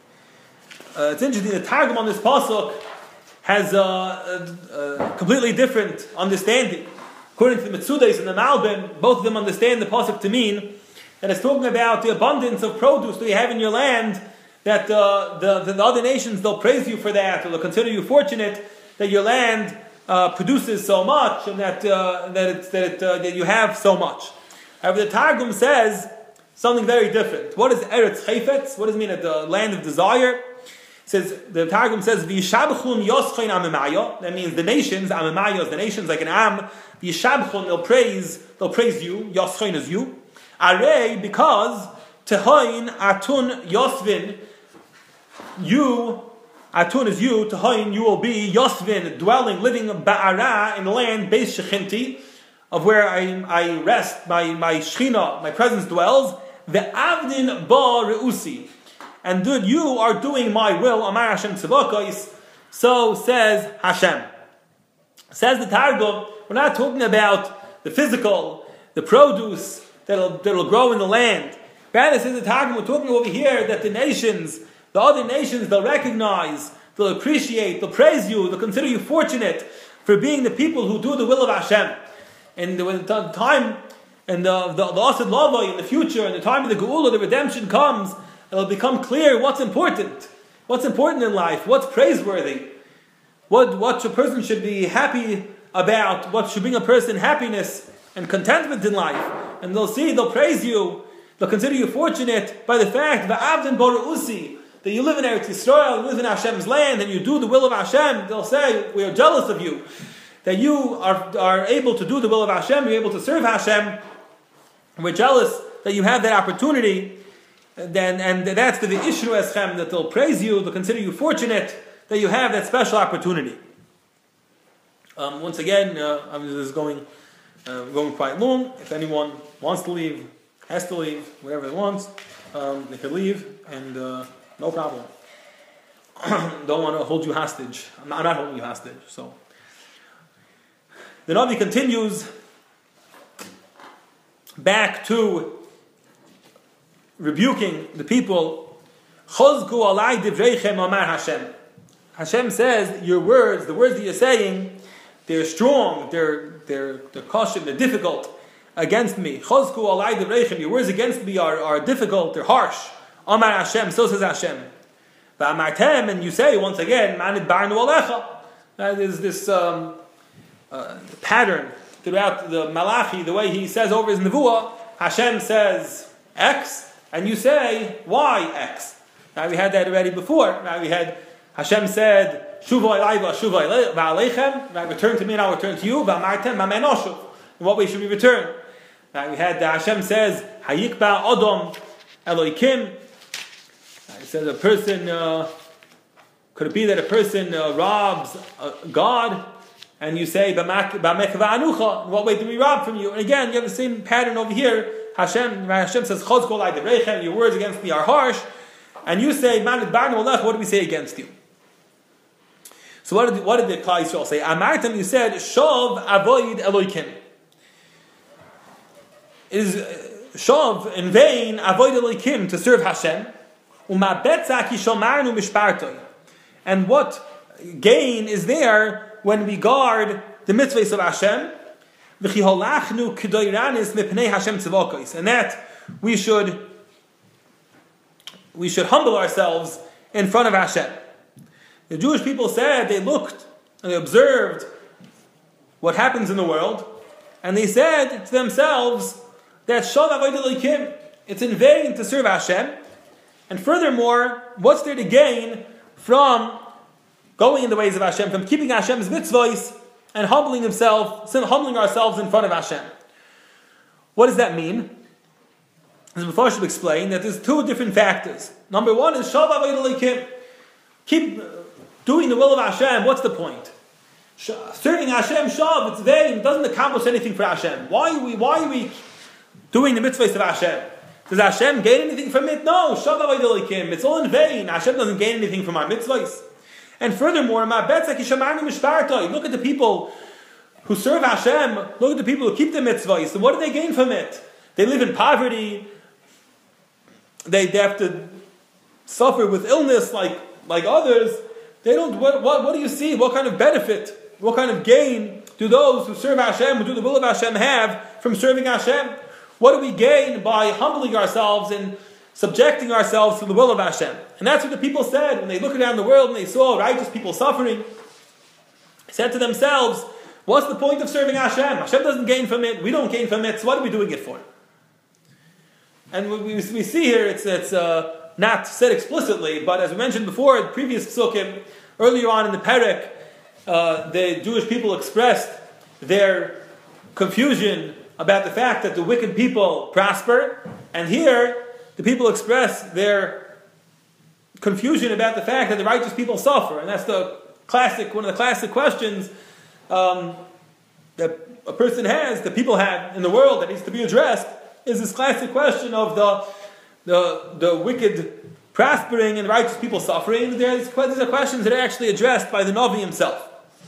Uh, it's interesting, the Targum on this pasuk has a, a, a completely different understanding. According to the Metzudas and the Malbim, both of them understand the pasuk to mean that it's talking about the abundance of produce that you have in your land, that uh, the, the, the other nations, they'll praise you for that, or they'll consider you fortunate that your land uh, produces so much, and that uh, that, it's, that, it, uh, that you have so much. However, the Targum says something very different. What is Eretz Chayfetz? What does it mean, at the land of desire? It says, the Targum says, V'yishabchun yoschein amemaya. That means the nations, amemaya is the nations, like an am. V'yishabchun, they'll praise, they'll praise you. Yoschein is you. Arei, because tehoin atun yosvin, you, atun is you, tehoin, you will be yosvin, dwelling, living ba'ara, in the land, beis shechinti, of where I, I rest, my, my shechina, my presence dwells. Ve'avdin ba reusi. And dude, you are doing my will, Amar Hashem Tzavakos, so says Hashem. Says the Targum, we're not talking about the physical, the produce that'll, that'll grow in the land. Rather, says the Targum, we're talking over here that the nations, the other nations, they'll recognize, they'll appreciate, they'll praise you, they'll consider you fortunate for being the people who do the will of Hashem. And when the time, and the, the, the Asad Lavai in the future, and the time of the Geula, the redemption comes, it'll become clear what's important. What's important in life? What's praiseworthy? What what a person should be happy about? What should bring a person happiness and contentment in life? And they'll see, they'll praise you, they'll consider you fortunate by the fact Va'avdin Boru'usi, that you live in Eretz Yisrael, you live in Hashem's land, and you do the will of Hashem. They'll say, we are jealous of you, that you are, are able to do the will of Hashem, you're able to serve Hashem. We're jealous that you have that opportunity. Then, and that's the Ishru Eschem, that they'll praise you, they'll consider you fortunate that you have that special opportunity. Um, once again, uh, I'm just going uh, going quite long. If anyone wants to leave, has to leave, whatever they want, um, they can leave, and uh, no problem. Don't want to hold you hostage. I'm not, I'm not holding you hostage. So the Navi continues back to rebuking the people. Chozku alai divreichem amar Hashem. Hashem says, your words, the words that you're saying, they're strong, they're they're they're cautious, they're difficult against me. Chozku alai divreichem. Your words against me are, are difficult, they're harsh. Amar Hashem, so says Hashem. Va'amartem, and you say once again, manid barnu alecha. There's this um, uh, pattern throughout the Malachi, the way he says over his nevuah. Hashem says X, and you say, why X? Now we had that already before. Now we had, Hashem said, Shuvah ilayva, Shuvah va'aleichem. Now return to me and I'll return to you. Va'amartem ma'men oshuv. In what way should we return? Now we had, uh, Hashem says, Hayikba Odom Eloikim. It says a person, uh, could it be that a person uh, robs uh, God? And you say, Ba'mek va'anucha. In what way do we rob from you? And again, you have the same pattern over here. Hashem, Hashem says, Chozko alai devreichem, your words against me are harsh. And you say, Manid barnu alech, what do we say against you? So what did, what did the Klal Yisrael say? Amartem, you said, Shov avoid Eloikim. It is uh, Shov, in vain, avoid Eloikim, to serve Hashem. Uma betzak yishomarnu mishpartoi. And what gain is there when we guard the mitzvahs of Hashem? And that we should we should humble ourselves in front of Hashem. The Jewish people said, they looked and they observed what happens in the world, and they said to themselves that it's in vain to serve Hashem. And furthermore, what's there to gain from going in the ways of Hashem, from keeping Hashem's mitzvahs, and humbling himself, humbling ourselves in front of Hashem. What does that mean? As before I should explain that there's two different factors. Number one is Shav Avodah Elokim. Keep doing the will of Hashem. What's the point? Serving Hashem, Shav, it's vain. It doesn't accomplish anything for Hashem. Why are we, why are we doing the mitzvahs of Hashem? Does Hashem gain anything from it? No. Shav Avodah Elokim. It's all in vain. Hashem doesn't gain anything from our mitzvahs. And furthermore, look at the people who serve Hashem. Look at the people who keep the mitzvahs. So what do they gain from it? They live in poverty. They, they have to suffer with illness like, like others. They don't. What, what, what do you see? What kind of benefit? What kind of gain do those who serve Hashem, who do the will of Hashem, have from serving Hashem? What do we gain by humbling ourselves and subjecting ourselves to the will of Hashem? And that's what the people said when they looked around the world and they saw righteous people suffering. They said to themselves, what's the point of serving Hashem? Hashem doesn't gain from it. We don't gain from it. So what are we doing it for? And we, we see here, it's, it's uh, not said explicitly, but as we mentioned before, in previous psukim, earlier on in the Perek, uh, the Jewish people expressed their confusion about the fact that the wicked people prosper. And here, the people express their confusion about the fact that the righteous people suffer. And that's the classic, one of the classic questions um, that a person has, that people have in the world that needs to be addressed, is this classic question of the the, the wicked prospering and the righteous people suffering. There's, these are questions that are actually addressed by the Navi himself.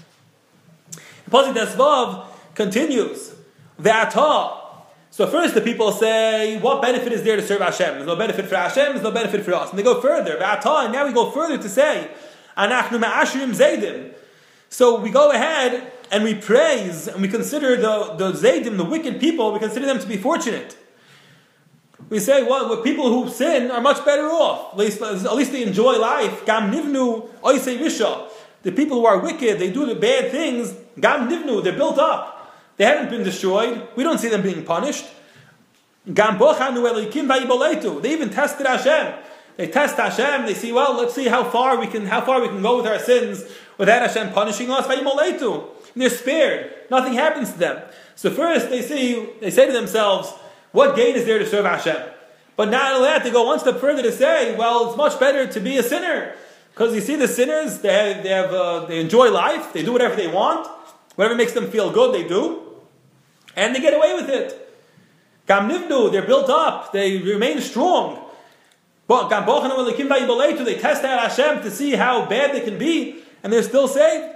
Pasuk Tesvav continues, Ve'atah. So first the people say, what benefit is there to serve Hashem? There's no benefit for Hashem, there's no benefit for us. And they go further, Ve'atah, and now we go further to say, Anachnu ma'ashrim zaydim. So we go ahead and we praise and we consider the, the zaydim, the wicked people, we consider them to be fortunate. We say, well, well, people who sin are much better off. At least, at least they enjoy life. Gam nivnu oisei risha. The people who are wicked, they do the bad things. Gam nivnu, they're built up. They haven't been destroyed. We don't see them being punished. Gam bochanu elikim vayiboleitu. They even tested Hashem. They test Hashem. They see, well, let's see how far we can, how far we can go with our sins without Hashem punishing us. Vayiboleitu. They're spared. Nothing happens to them. So first, they see, they say to themselves, what gain is there to serve Hashem? But not only that, they go one step further to say, well, it's much better to be a sinner. Because you see the sinners, they have, they, have, uh, they enjoy life, they do whatever they want, whatever makes them feel good, they do. And they get away with it. Gam nivnu, they're built up, they remain strong. But Gam bochanu elikim vayiboleitu, they test out Hashem to see how bad they can be, and they're still saved.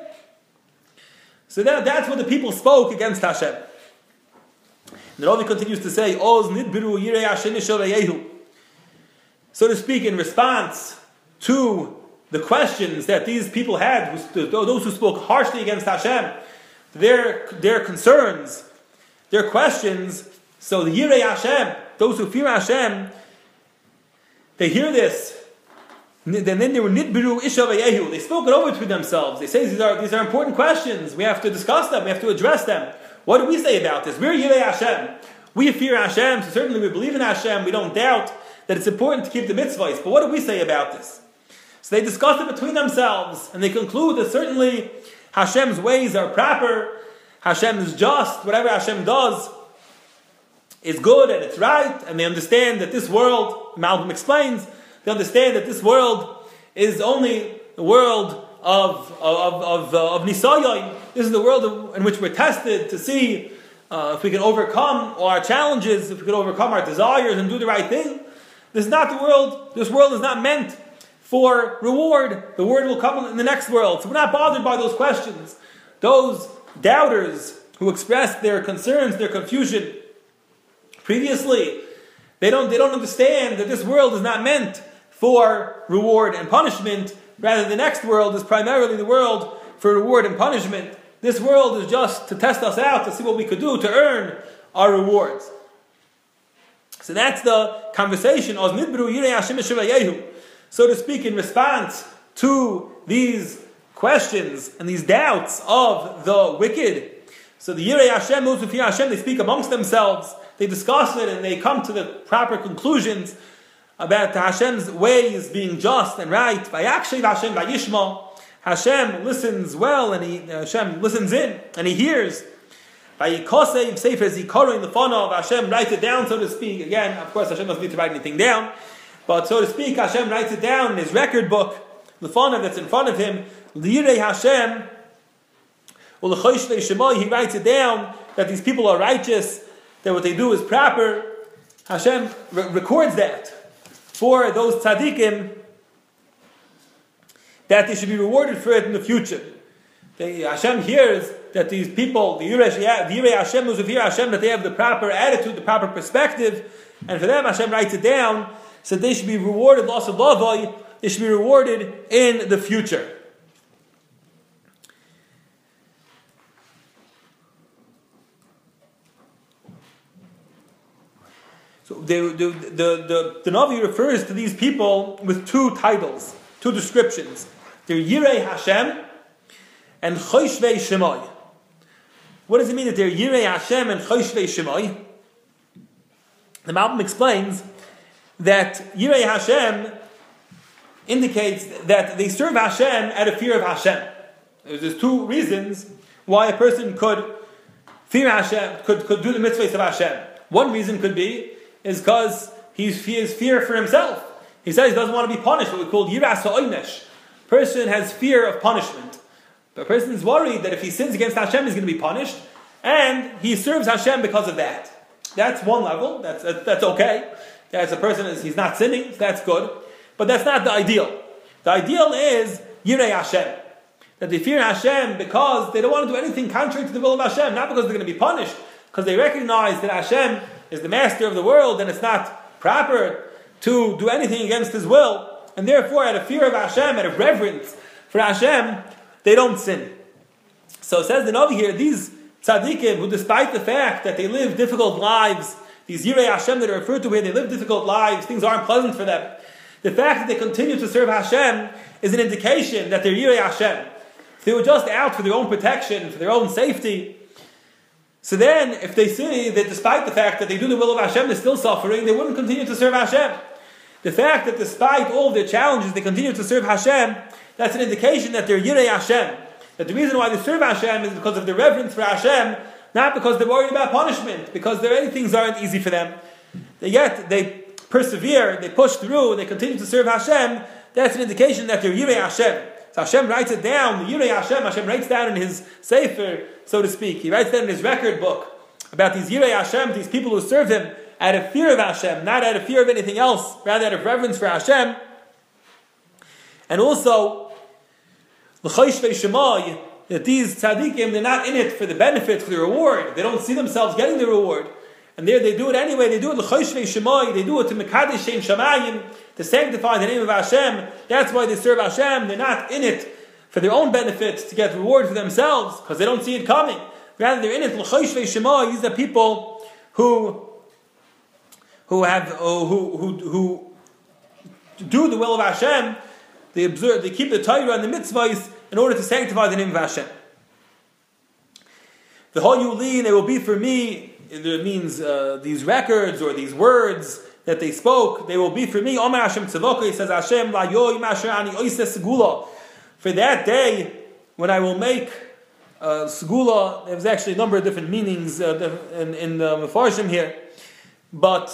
So that, that's what the people spoke against Hashem. The Ravi continues to say, Oz nidbiru yirei Hashem nishovayehu. So to speak, in response to the questions that these people had, those who spoke harshly against Hashem, their, their concerns, their questions, so the yirei Hashem, those who fear Hashem, they hear this, and then they were nidbiru ishavayehu. They spoke it over to themselves. They say these are, these are important questions. We have to discuss them. We have to address them. What do we say about this? We're Yirei Hashem. We fear Hashem, so certainly we believe in Hashem. We don't doubt that it's important to keep the mitzvahs. But what do we say about this? So they discuss it between themselves, and they conclude that certainly Hashem's ways are proper, Hashem is just, whatever Hashem does is good and it's right, and they understand that this world, Malcolm explains, they understand that this world is only the world of of of, uh, of Nisayon. This is the world in which we're tested to see uh, if we can overcome our challenges, if we can overcome our desires and do the right thing. This is not the world. This world is not meant for reward. The word will come in the next world. So we're not bothered by those questions. Those doubters who expressed their concerns, their confusion previously, they don't they don't understand that this world is not meant for reward and punishment. Rather, the next world is primarily the world for reward and punishment. This world is just to test us out, to see what we could do to earn our rewards. So that's the conversation. So to speak, in response to these questions and these doubts of the wicked. So the Yirei Hashem, those who fear Hashem, they speak amongst themselves, they discuss it, and they come to the proper conclusions about Hashem's ways being just and right. Vayakshiv Hashem vayishma. Hashem listens well, and he Hashem listens in, and he hears. Vayikosev Sefer Zikaron Lefanov, Hashem writes it down, so to speak. Again, of course, Hashem doesn't need to write anything down, but so to speak, Hashem writes it down in his record book, Lefanov, that's in front of him. Lirei Hashem, Ulechoshvei Shemai, he writes it down that these people are righteous, that what they do is proper. Hashem re- records that for those tzaddikim, that they should be rewarded for it in the future. They, Hashem hears that these people, the Yirei Hashem, those who fear Hashem, that they have the proper attitude, the proper perspective, and for them Hashem writes it down, so they should be rewarded, loss of lavoi, they should be rewarded in the future. So the, the, the, the, the Navi refers to these people with two titles, two descriptions. They're Yirei Hashem and Choshvei Shemai. What does it mean that they're Yirei Hashem and Choshvei Shemai? The Malbim explains that Yirei Hashem indicates that they serve Hashem out of fear of Hashem. There's two reasons why a person could fear Hashem, could, could do the mitzvahs of Hashem. One reason could be is because he has fear for himself. He says he doesn't want to be punished, what we call Yiras ha'onesh. Person has fear of punishment. The person is worried that if he sins against Hashem, he's going to be punished, and he serves Hashem because of that. That's one level. That's that's okay. That's a person is he's not sinning. That's good, but that's not the ideal. The ideal is Yirei Hashem, that they fear Hashem because they don't want to do anything contrary to the will of Hashem, not because they're going to be punished, because they recognize that Hashem is the master of the world, and it's not proper to do anything against His will, and therefore, out of fear of Hashem, out of reverence for Hashem, they don't sin. So it says the Navi here, these tzaddikim, who despite the fact that they live difficult lives, these Yirei Hashem that are referred to here, they live difficult lives, things aren't pleasant for them. The fact that they continue to serve Hashem is an indication that they're Yirei Hashem. If they were just out for their own protection, for their own safety, so then, if they see that despite the fact that they do the will of Hashem, they're still suffering, they wouldn't continue to serve Hashem. The fact that despite all of their challenges, they continue to serve Hashem, that's an indication that they're Yirei Hashem. That the reason why they serve Hashem is because of their reverence for Hashem, not because they're worried about punishment, because there any things aren't easy for them. They yet, they persevere, they push through, they continue to serve Hashem, that's an indication that they're Yirei Hashem. So Hashem writes it down, the Yirei Hashem, Hashem writes down in His Sefer, so to speak. He writes down in His record book about these Yirei Hashem, these people who serve Him out of fear of Hashem, not out of fear of anything else, rather out of reverence for Hashem. And also, L'choshvei Shemai, that these tzaddikim, they're not in it for the benefit, for the reward. They don't see themselves getting the reward. And there they do it anyway, they do it L'choshvei Shemai, they do it to Mekadesh Shem Shamayim, to sanctify the name of Hashem. That's why they serve Hashem. They're not in it for their own benefit, to get reward for themselves, because they don't see it coming. Rather, they're in it L'choshvei Shemai. These are people who who have uh, who who who do the will of Hashem. They observe, they keep the Torah and the mitzvahs in order to sanctify the name of Hashem. The whole Yulin, it will be for me. It means uh, these records or these words that they spoke, they will be for me. Omer Hashem Tzavoko, he says Hashem la yoy masher ani oiseh segula. For that day, when I will make uh, segula, there's actually a number of different meanings uh, in, in the Mefarshim here, but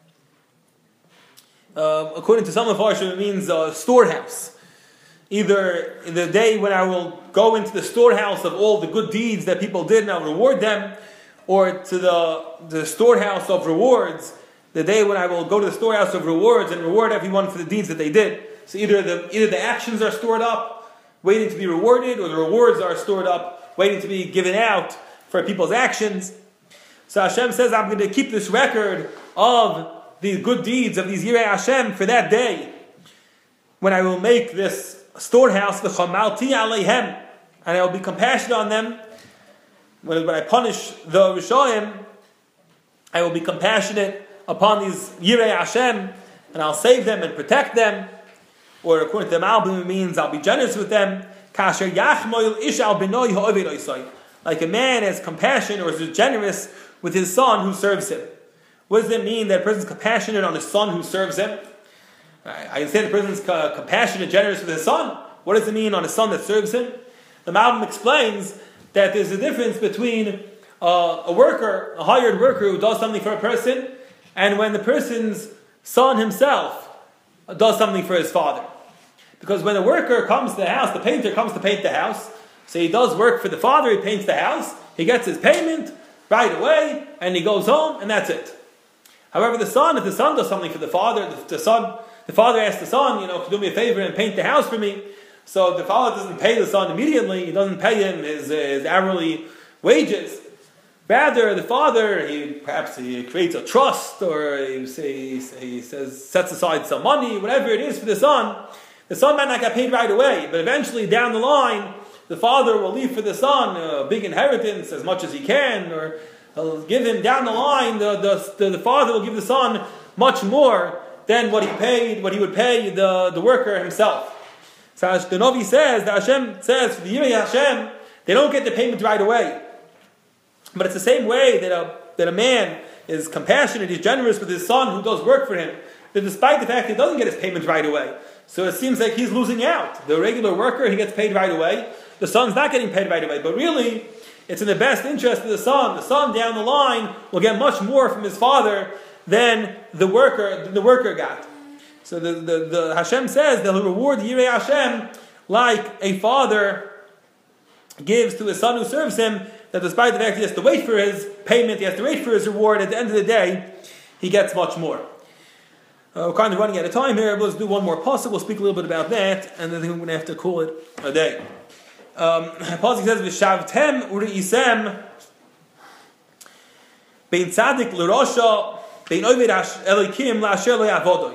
uh, according to some Mefarshim, it means uh, storehouse. Either in the day when I will go into the storehouse of all the good deeds that people did and I'll reward them, or to the, the storehouse of rewards, the day when I will go to the storehouse of rewards and reward everyone for the deeds that they did. So either the either the actions are stored up, waiting to be rewarded, or the rewards are stored up, waiting to be given out for people's actions. So Hashem says, I'm going to keep this record of these good deeds, of these Yirei Hashem, for that day, when I will make this storehouse, v'chamalti aleihem, and I will be compassionate on them. When, when I punish the Rishoyim, I will be compassionate upon these Yirei Hashem, and I'll save them and protect them. Or according to the Malbim, it means I'll be generous with them. Kasher yachmoil ish al benoi ha'oved oisai. Like a man is compassionate or is generous with his son who serves him. What does it mean that a person's compassionate on his son who serves him? I understand the person's compassionate, generous with his son. What does it mean on a son that serves him? The Malbim explains that there's a difference between uh, a worker, a hired worker who does something for a person, and when the person's son himself does something for his father. Because when a worker comes to the house, the painter comes to paint the house, so he does work for the father, he paints the house, he gets his payment right away, and he goes home, and that's it. However, the son, if the son does something for the father, the, the son, the father asks the son, you know, do me a favor and paint the house for me. So the father doesn't pay the son immediately, he doesn't pay him his, his hourly wages. Rather, the father, he perhaps he creates a trust, or he, he, he says sets aside some money, whatever it is for the son. The son might not get paid right away, but eventually down the line, the father will leave for the son a big inheritance, as much as he can, or he'll give him down the line. The, the, the, the father will give the son much more than what he paid, what he would pay the, the worker himself. So the Novi says, that Hashem says, for the Yirei Hashem, they don't get the payment right away. But it's the same way that a, that a man is compassionate, he's generous with his son who does work for him, that despite the fact that he doesn't get his payment right away, so it seems like he's losing out. The regular worker, he gets paid right away, the son's not getting paid right away, but really, it's in the best interest of the son. The son down the line will get much more from his father than the worker, than the worker got. So the, the, the Hashem says that he'll reward the Yirei Hashem like a father gives to his son who serves him, that despite the fact he has to wait for his payment, he has to wait for his reward, at the end of the day, he gets much more. Uh, we're kind of running out of time here, but let's do one more pasuk. We'll speak a little bit about that, and then I think we're going to have to call it a day. Um, pasuk says, "V'shavtem ureisem bein tzadik l'rosha bein oved elikim la'asher lo ya'vodoi."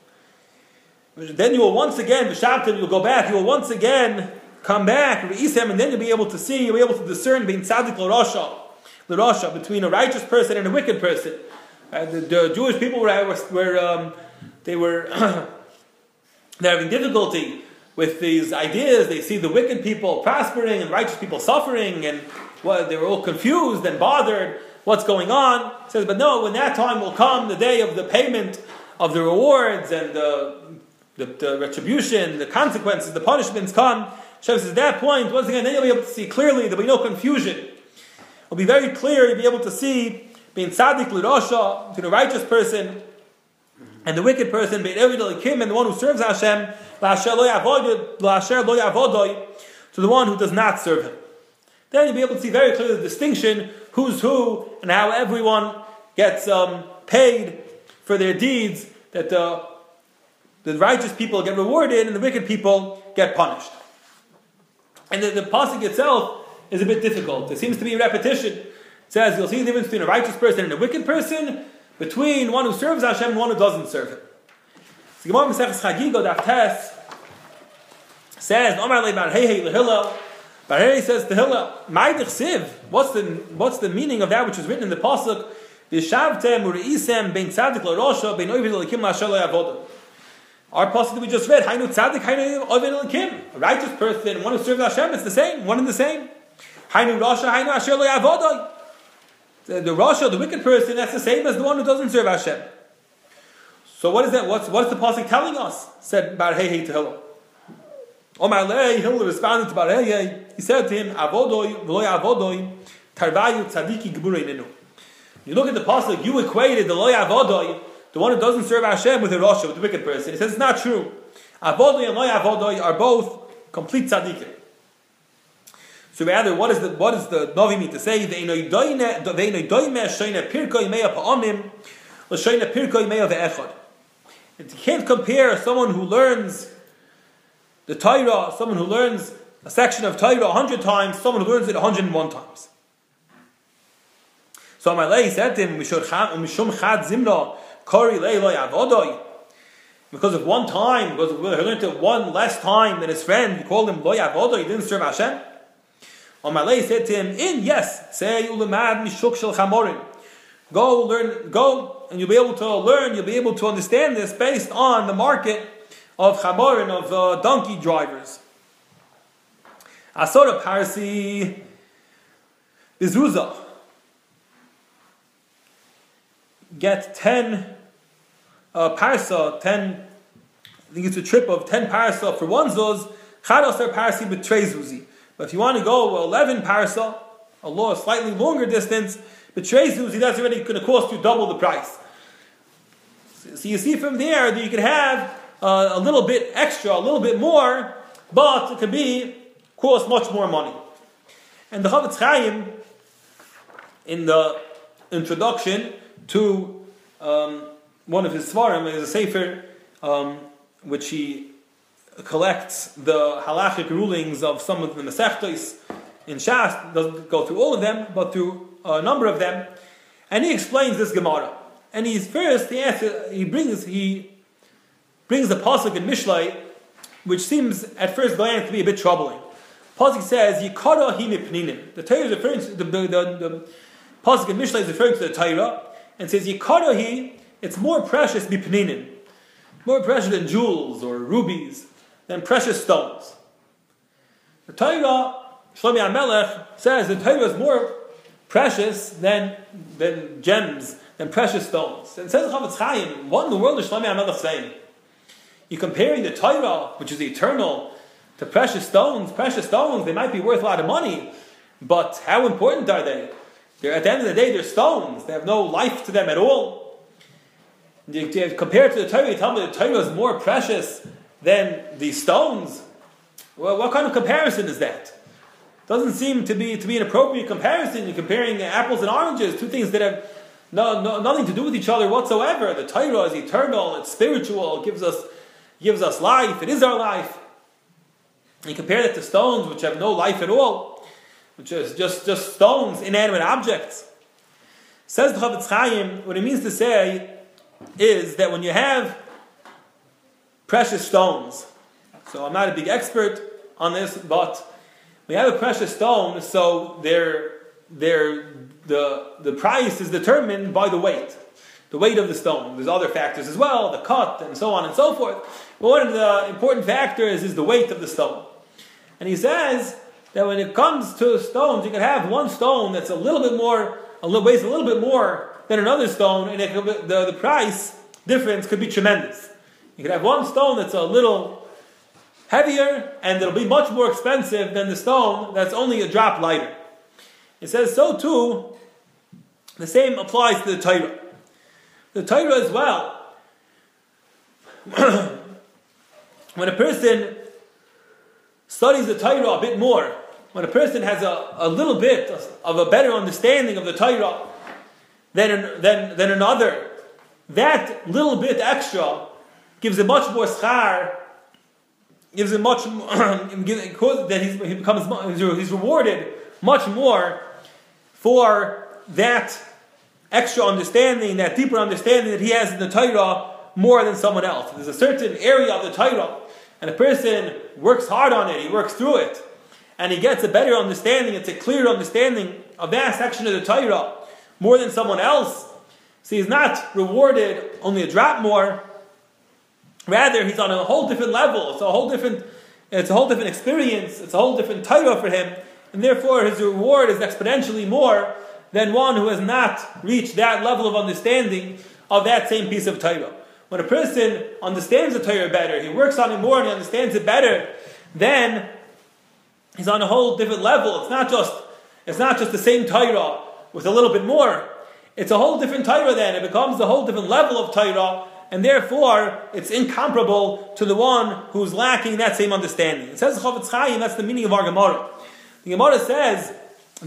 Then you will once again, v'shavtem, you'll go back, you will once again come back, ureisem, and then you'll be able to see, you'll be able to discern bein tzadik l'rosha, l'rosha, between a righteous person and a wicked person. Uh, the, the Jewish people were, were um, they were they're having difficulty with these ideas. They see the wicked people prospering and righteous people suffering, and well, they were all confused and bothered. What's going on? It says, but no, when that time will come, the day of the payment of the rewards and the, the, the retribution, the consequences, the punishments come. Hashem says, at that point, once again, then you'll be able to see clearly. There'll be no confusion. It'll be very clear. You'll be able to see being tzaddik l'rosha, between a righteous person and the wicked person, bein oved elikim, and the one who serves Hashem, la'asher lo ya'vodoi, la'asher lo ya'vodoi, to the one who does not serve him. Then you'll be able to see very clearly the distinction, who's who, and how everyone gets um, paid for their deeds, that the, the righteous people get rewarded and the wicked people get punished. And the, the pasuk itself is a bit difficult. There seems to be repetition. It says you'll see the difference between a righteous person and a wicked person, between one who serves Hashem and one who doesn't serve Him. So Gemara Maseches Chagiga Daf Tes says, "Omar le Bar Hei leHillel." Bar Hei says to Hillel, "Ma'idich Siv." What's the what's the meaning of that which is written in the pasuk? V'shavtem ureisem bein tzadik l'rosha bein oved elikim la'asher lo ya'vodo. Our pasuk that we just read, Hainu tzadik, Hainu oved elikim. A righteous person, one who serves Hashem, it's the same, one and the same. Hainu rosha, Hainu asher lo ya'vodo. The, the Rasha, the wicked person, that's the same as the one who doesn't serve Hashem. So what is that? What's, what's the pasuk telling us? Said Bar Hei to Hillel. Omar Lei, Hillel responded to Bar Hei. He said to him, Avodoi, v'loi avodoi, tarvayu tzadiki geburei ninu. You look at the pasuk, you equated the loi avodoi, the one who doesn't serve Hashem, with the Rasha, with the wicked person. He says it's not true. Avodoi and loi avodoi are both complete tzadikim. So rather, what is the what does the Navi mean to say? You can't compare someone who learns the Torah, someone who learns a section of Torah a hundred times, someone who learns it a hundred and one times. So Amalei said to him, because of one time, because he learned it one less time than his friend, he called him Lo Yavodo, he didn't serve Hashem. Amalei said to him, in, yes, say ulemad mishuk shel chamorim. Go learn, go, and you'll be able to learn, you'll be able to understand this based on the market of chamorim, of uh, donkey drivers. Asora parsi bizuza. Get ten uh, parsa, ten, I think it's a trip of ten parsa for one zuz, Chadasar parsi betrei zuzi. But if you want to go eleven parsa, a law slightly longer distance, betrei zuzi, that's already going to cost you double the price. So you see from there that you could have uh, a little bit extra, a little bit more, but it could be cost much more money. And the Chavetz Chaim, in the introduction to um, one of his svarim, is a sefer um, which he collects the halachic rulings of some of the Masechtos in Shas. Doesn't go through all of them, but through a number of them, and he explains this Gemara. And he's first he asks, he brings he brings the pasuk in Mishlei, which seems at first glance to be a bit troubling. Pasuk says Yikara hi mipninim. The Torah is referring to the the, the, the pasuk in Mishlei is referring to the Torah and says Yikara hi. It's more precious mipninim, more precious than jewels or rubies, than precious stones. The Torah, Shlomi HaMelech says the Torah is more precious than than gems, than precious stones. And says Chavetz Chaim, what in the world is Shlomi HaMelech saying? You're comparing the Torah, which is eternal, to precious stones. Precious stones, they might be worth a lot of money, but how important are they? They're, at the end of the day, they're stones. They have no life to them at all. You, you compare it to the Torah, you tell me the Torah is more precious than these stones? Well, what kind of comparison is that? Doesn't seem to be to be an appropriate comparison. You're comparing apples and oranges, two things that have no, no nothing to do with each other whatsoever. The Torah is eternal, it's spiritual, it gives us gives us life, it is our life. And you compare that to stones which have no life at all, which is just, just stones, inanimate objects. Says the Chavetz Chaim, what it means to say is that when you have precious stones, so I'm not a big expert on this, but when you have a precious stone, so they're, they're, the, the price is determined by the weight. The weight of the stone. There's other factors as well, the cut, and so on and so forth. But one of the important factors is the weight of the stone. And he says that when it comes to stones, you can have one stone that's a little bit more, a little, weighs a little bit more than another stone, and it could be, the, the price difference could be tremendous. You could have one stone that's a little heavier, and it'll be much more expensive than the stone that's only a drop lighter. It says so too, the same applies to the Torah. The Torah as well. When a person studies the Torah a bit more, when a person has a, a little bit of a better understanding of the Torah than, than, than another, that little bit extra gives him much more schar, gives him much more, that he's, he becomes, he's rewarded much more for that extra understanding, that deeper understanding that he has in the Torah more than someone else. There's a certain area of the Torah, and a person works hard on it, he works through it, and he gets a better understanding, it's a clear understanding of that section of the Torah more than someone else. So he's not rewarded only a drop more, rather he's on a whole different level, it's a whole different, it's a whole different experience, it's a whole different Torah for him, and therefore his reward is exponentially more than one who has not reached that level of understanding of that same piece of Torah. When a person understands the Torah better, he works on it more and he understands it better, then he's on a whole different level. It's not just it's not just the same Torah with a little bit more. It's a whole different Torah then. It becomes a whole different level of Torah, and therefore it's incomparable to the one who's lacking that same understanding. It says Chavetz Chaim, that's the meaning of our Gemara. The Gemara says, the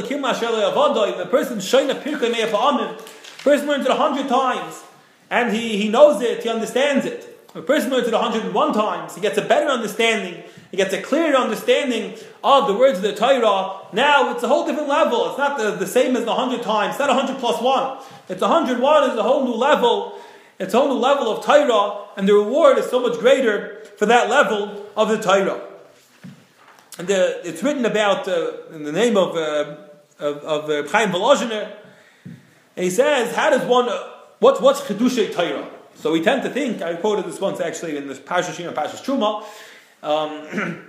the person shayna pirkei me'ah pa'amim, person learns it a hundred times, and he, he knows it, he understands it. The person learns it a hundred and one times, he gets a better understanding, he gets a clearer understanding of the words of the Torah. Now it's a whole different level. It's not the, the same as the hundred times. It's not a hundred plus one. It's a hundred one is a whole new level. It's a whole new level of Torah, and the reward is so much greater for that level of the Torah. And the, it's written about uh, in the name of uh, of, of uh, Chaim Volozhiner, and he says, "How does one? Uh, what, what's Chidushay Torah?" So we tend to think. I quoted this once actually in this Parshas Shina, Parshas Truma. Um,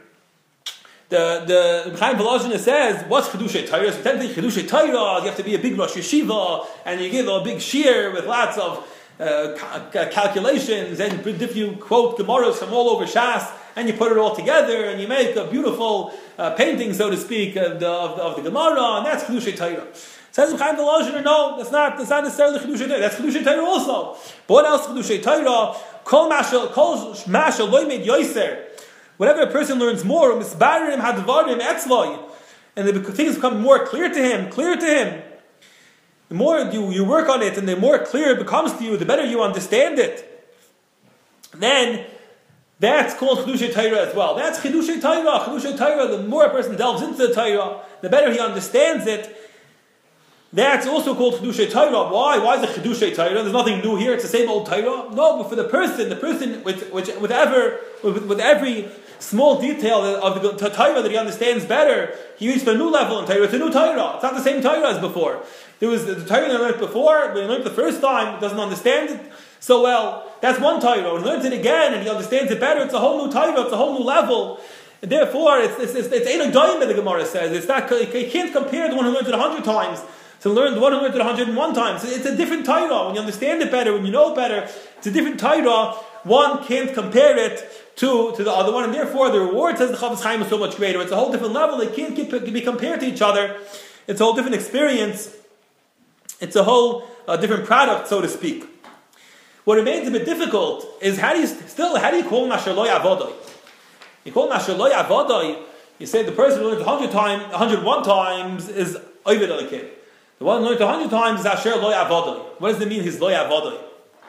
the the Chaim Volozhiner says, "What's Chidushay Torah?" So we tend to think Chidushay Torah. You have to be a big Rosh Yeshiva, and you give a big shir with lots of uh, ca- calculations, and if you quote Gemaras from all over Shas, and you put it all together, and you make a beautiful uh, painting, so to speak, of the, of the, of the Gemara, and that's Chidushay Torah. Says Chaim Volozhiner, no, that's not, that's not necessarily Chidushay Torah, that's Chidushay Torah also. But what else Chidushay Torah? Kol mashal, kol mashal loimed yoiser. Whenever a person learns more, misbarim hadvarim etzloi, and the things become more clear to him, clear to him. The more you, you work on it, and the more clear it becomes to you, the better you understand it. Then, that's called Chidushay Torah as well. That's Chidushay Torah. Chidushay Torah, the more a person delves into the Torah, the better he understands it. That's also called Chidushay Torah. Why? Why is it Chidushay Torah? There's nothing new here. It's the same old Torah. No, but for the person, the person with, with, with, ever, with, with every small detail of the Torah that he understands better, he reached a new level in Torah. It's a new Torah. It's not the same Torah as before. There was the Torah that he learned before, when he learned it the first time, he doesn't understand it so well. That's one Torah. When he learns it again and he understands it better, it's a whole new Torah, it's a whole new level. And therefore, it's it's it's, it's Ein Doim, the Gemara says. It's not, you can't compare the one who learns it a hundred times to learn the one who learned it a hundred and one times. It's a different Torah. When you understand it better, when you know it better, it's a different Torah. One can't compare it to, to the other one, and therefore the reward, says the Chafetz Chaim, is so much greater. It's a whole different level. They can't keep, be compared to each other. It's a whole different experience. It's a whole uh, different product, so to speak. What remains a bit difficult is how do you still how do you call Asher Lo Yavodai? You call Asher Lo Yavodai. You say the person who learns a hundred times, a hundred one times is Oved Elokim. The one who learns a hundred times is Asher Lo Yavodai. What does it mean? He's Lo Yavodai.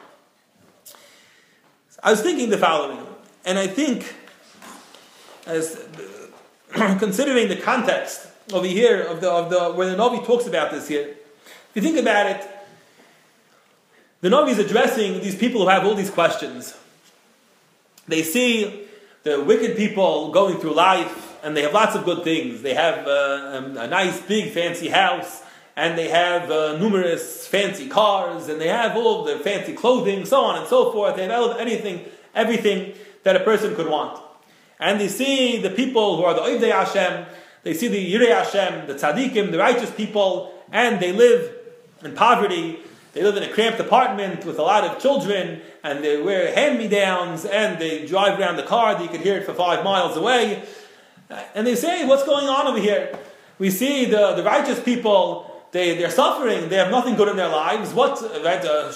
I was thinking the following, and I think, as considering the context over here of the of the where the Navi talks about this here, if you think about it, the Navi is addressing these people who have all these questions. They see the wicked people going through life, and they have lots of good things. They have uh, a nice, big, fancy house, and they have uh, numerous fancy cars, and they have all the fancy clothing, so on and so forth. They have anything, everything that a person could want. And they see the people who are the Ovdei Hashem, they see the Yirei Hashem, the Tzaddikim, the righteous people, and they live in poverty. They live in a cramped apartment with a lot of children, and they wear hand-me-downs, and they drive around the car that you can hear it for five miles away. And they say, what's going on over here? We see the, the righteous people, they, they're suffering, they have nothing good in their lives. What, right? Uh,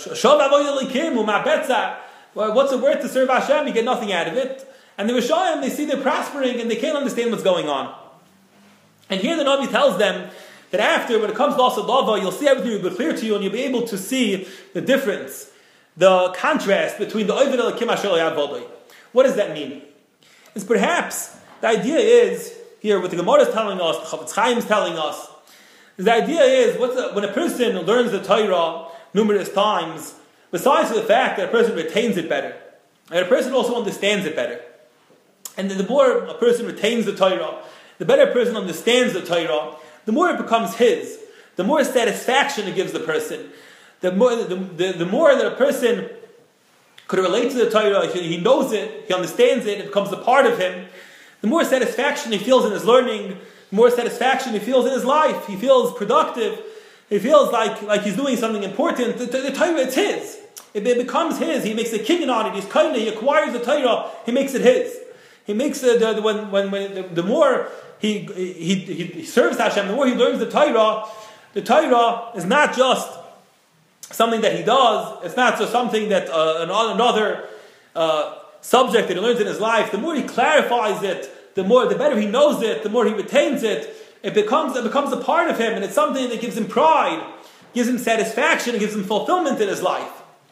what's it worth to serve Hashem? You get nothing out of it. And the Rishayim, they see they're prospering, and they can't understand what's going on. And here the Navi tells them that after, when it comes to Asad Lava, you'll see everything will be clear to you, and you'll be able to see the difference, the contrast between the Oved Elokim Asher Lo Yavodai. What does that mean? It's perhaps, the idea is, here what the Gemara is telling us, the Chafetz Chaim is telling us, is the idea is, what's the, when a person learns the Torah numerous times, besides the fact that a person retains it better, and a person also understands it better, and the more a person retains the Torah, the better a person understands the Torah, the more it becomes his, the more satisfaction it gives the person, the more the, the, the more that a person could relate to the Torah, he knows it, he understands it, it becomes a part of him, the more satisfaction he feels in his learning, the more satisfaction he feels in his life, he feels productive, he feels like, like he's doing something important. The, the, the Torah, it's his. It, it becomes his, he makes a kinyan on it, he's kind, he acquires the Torah, he makes it his. He makes it, uh, when, when, when the, the more He, he, he, he serves Hashem, the more he learns the Torah, the Torah is not just something that he does, it's not just something that uh, another uh, subject that he learns in his life. The more he clarifies it, the more, the better he knows it, the more he retains it, it becomes, it becomes a part of him, and it's something that gives him pride, gives him satisfaction, it gives him fulfillment in his life.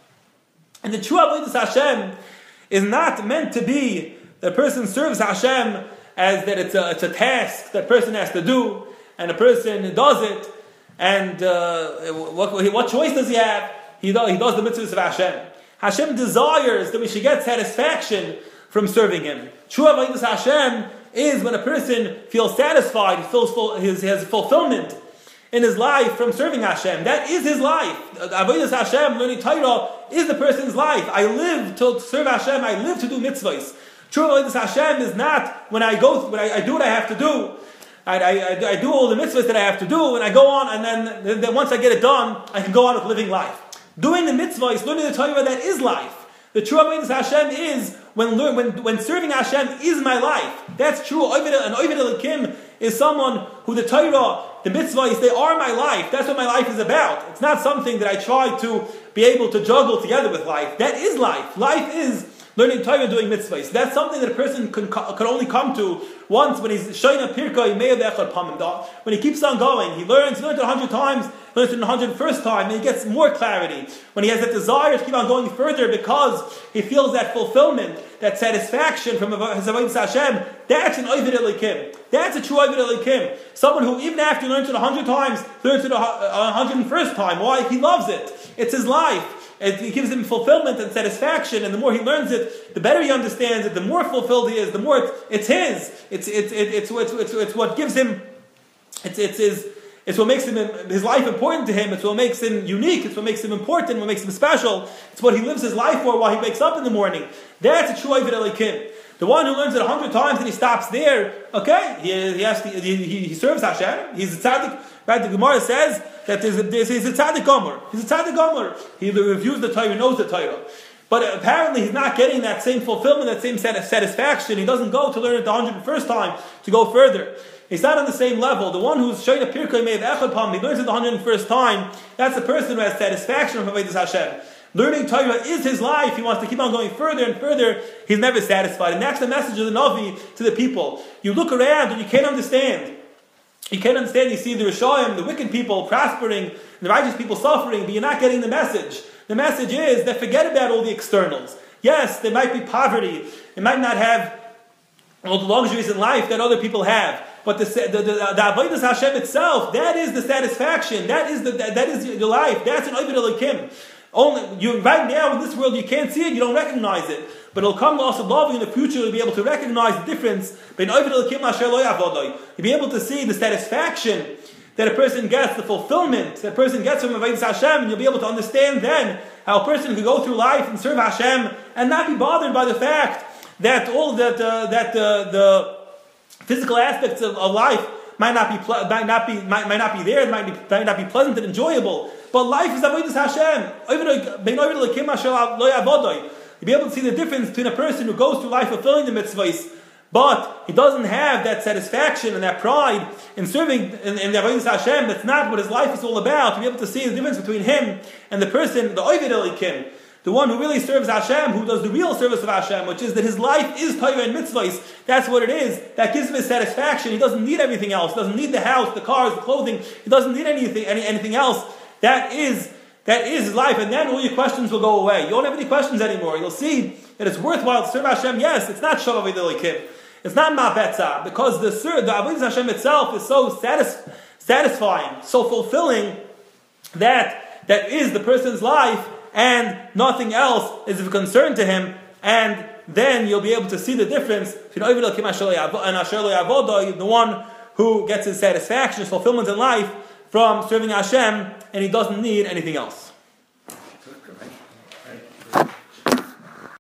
And the true Avodas Hashem is not meant to be the person serves Hashem as that it's a, it's a task that a person has to do, and a person does it, and uh, what, what choice does he have? He does, he does the mitzvahs of Hashem. Hashem desires that we should get satisfaction from serving Him. True Avodas Hashem is when a person feels satisfied, he feels full, his, has fulfillment in his life from serving Hashem. That is his life. Avodas Hashem, learning Torah, is the person's life. I live to serve Hashem, I live to do mitzvahs. True Avodas Hashem is not when I go, when I, I do what I have to do. I, I, I do all the mitzvahs that I have to do, and I go on, and then, then once I get it done, I can go on with living life. Doing the mitzvahs, learning the Torah, that is life. The true avodas Hashem is when when when serving Hashem is my life. That's true. An Oved Elokim is someone who the Torah, the mitzvahs, they are my life. That's what my life is about. It's not something that I try to be able to juggle together with life. That is life. Life is learning Torah and doing mitzvahs. That's something that a person can, can only come to once when he's Shoina Pirkei Me'ah Ve'echad Pamim. When he keeps on going, he learns, he learns it a hundred times, learns it a hundred first time, and he gets more clarity. When he has that desire to keep on going further because he feels that fulfillment, that satisfaction from his avodas Hashem, that's an Oved Elokim. That's a true Oved Elokim. Someone who even after he learns it a hundred times, learns it a hundred first time. Why? He loves it. It's his life. It gives him fulfillment and satisfaction, and the more he learns it, the better he understands it, the more fulfilled he is, the more it's, it's his. It's it's it's it's it's, it's what gives him. It's it's his. It's what makes him his life important to him. It's what makes him unique. It's what makes him important. What makes him special. It's what he lives his life for while he wakes up in the morning. That's a true Oved Elokim. The one who learns it a hundred times and he stops there. Okay, he he has to, he, he, he serves Hashem. He's a tzaddik. Right? The Gemara says that there's a, there's, he's a tzaddik gomer. He's a tzaddik gomer. He reviews the Torah, knows the Torah. But apparently he's not getting that same fulfillment, that same satisfaction. He doesn't go to learn it the hundred first time to go further. He's not on the same level. The one who's showing a pirkei me'ah ve'echad pam, he learns it the hundred first time. That's the person who has satisfaction from avodas Hashem. Learning Torah is his life. He wants to keep on going further and further. He's never satisfied. And that's the message of the Navi to the people. You look around and you can't understand. You can't understand. You see the Rishayim, the wicked people prospering, the righteous people suffering, but you're not getting the message. The message is that forget about all the externals. Yes, there might be poverty. It might not have all the luxuries in life that other people have. But the the, the, the avodas Hashem itself, that is the satisfaction. That is the that, that is your life. That's an Oved Elokim. Only you right now in this world you can't see it, you don't recognize it. But it'll come to us love in the future. You'll be able to recognize the difference between Oved Elokim asher lo yavodai. You'll be able to see the satisfaction that a person gets, the fulfillment that a person gets from avodas Hashem, and you'll be able to understand then how a person can go through life and serve Hashem and not be bothered by the fact that all that uh, that uh, the physical aspects of, of life might not be ple- might not be might, might not be there, it might, be, might not be pleasant and enjoyable. But life is avodas Hashem. You'll be able to see the difference between a person who goes through life fulfilling the mitzvahs, but he doesn't have that satisfaction and that pride in serving in, in the avodas Hashem. That's not what his life is all about. To be able to see the difference between him and the person, the Oved Elokim, the one who really serves Hashem, who does the real service of Hashem, which is that his life is Torah and mitzvahs. That's what it is. That gives him his satisfaction. He doesn't need everything else. He doesn't need the house, the cars, the clothing. He doesn't need anything, any, anything else. That is that is his life, and then all your questions will go away. You won't have any questions anymore. You'll see that it's worthwhile to serve Hashem. Yes, it's not Shav Oved Elokim. It's not Ma'betza, because the the avodas Hashem itself is so satis, satisfying, so fulfilling that that is the person's life, and nothing else is of concern to him. And then you'll be able to see the difference between Oved Elokim and asher lo yavodai, the one who gets his satisfaction, his fulfillment in life from serving Hashem, and he doesn't need anything else.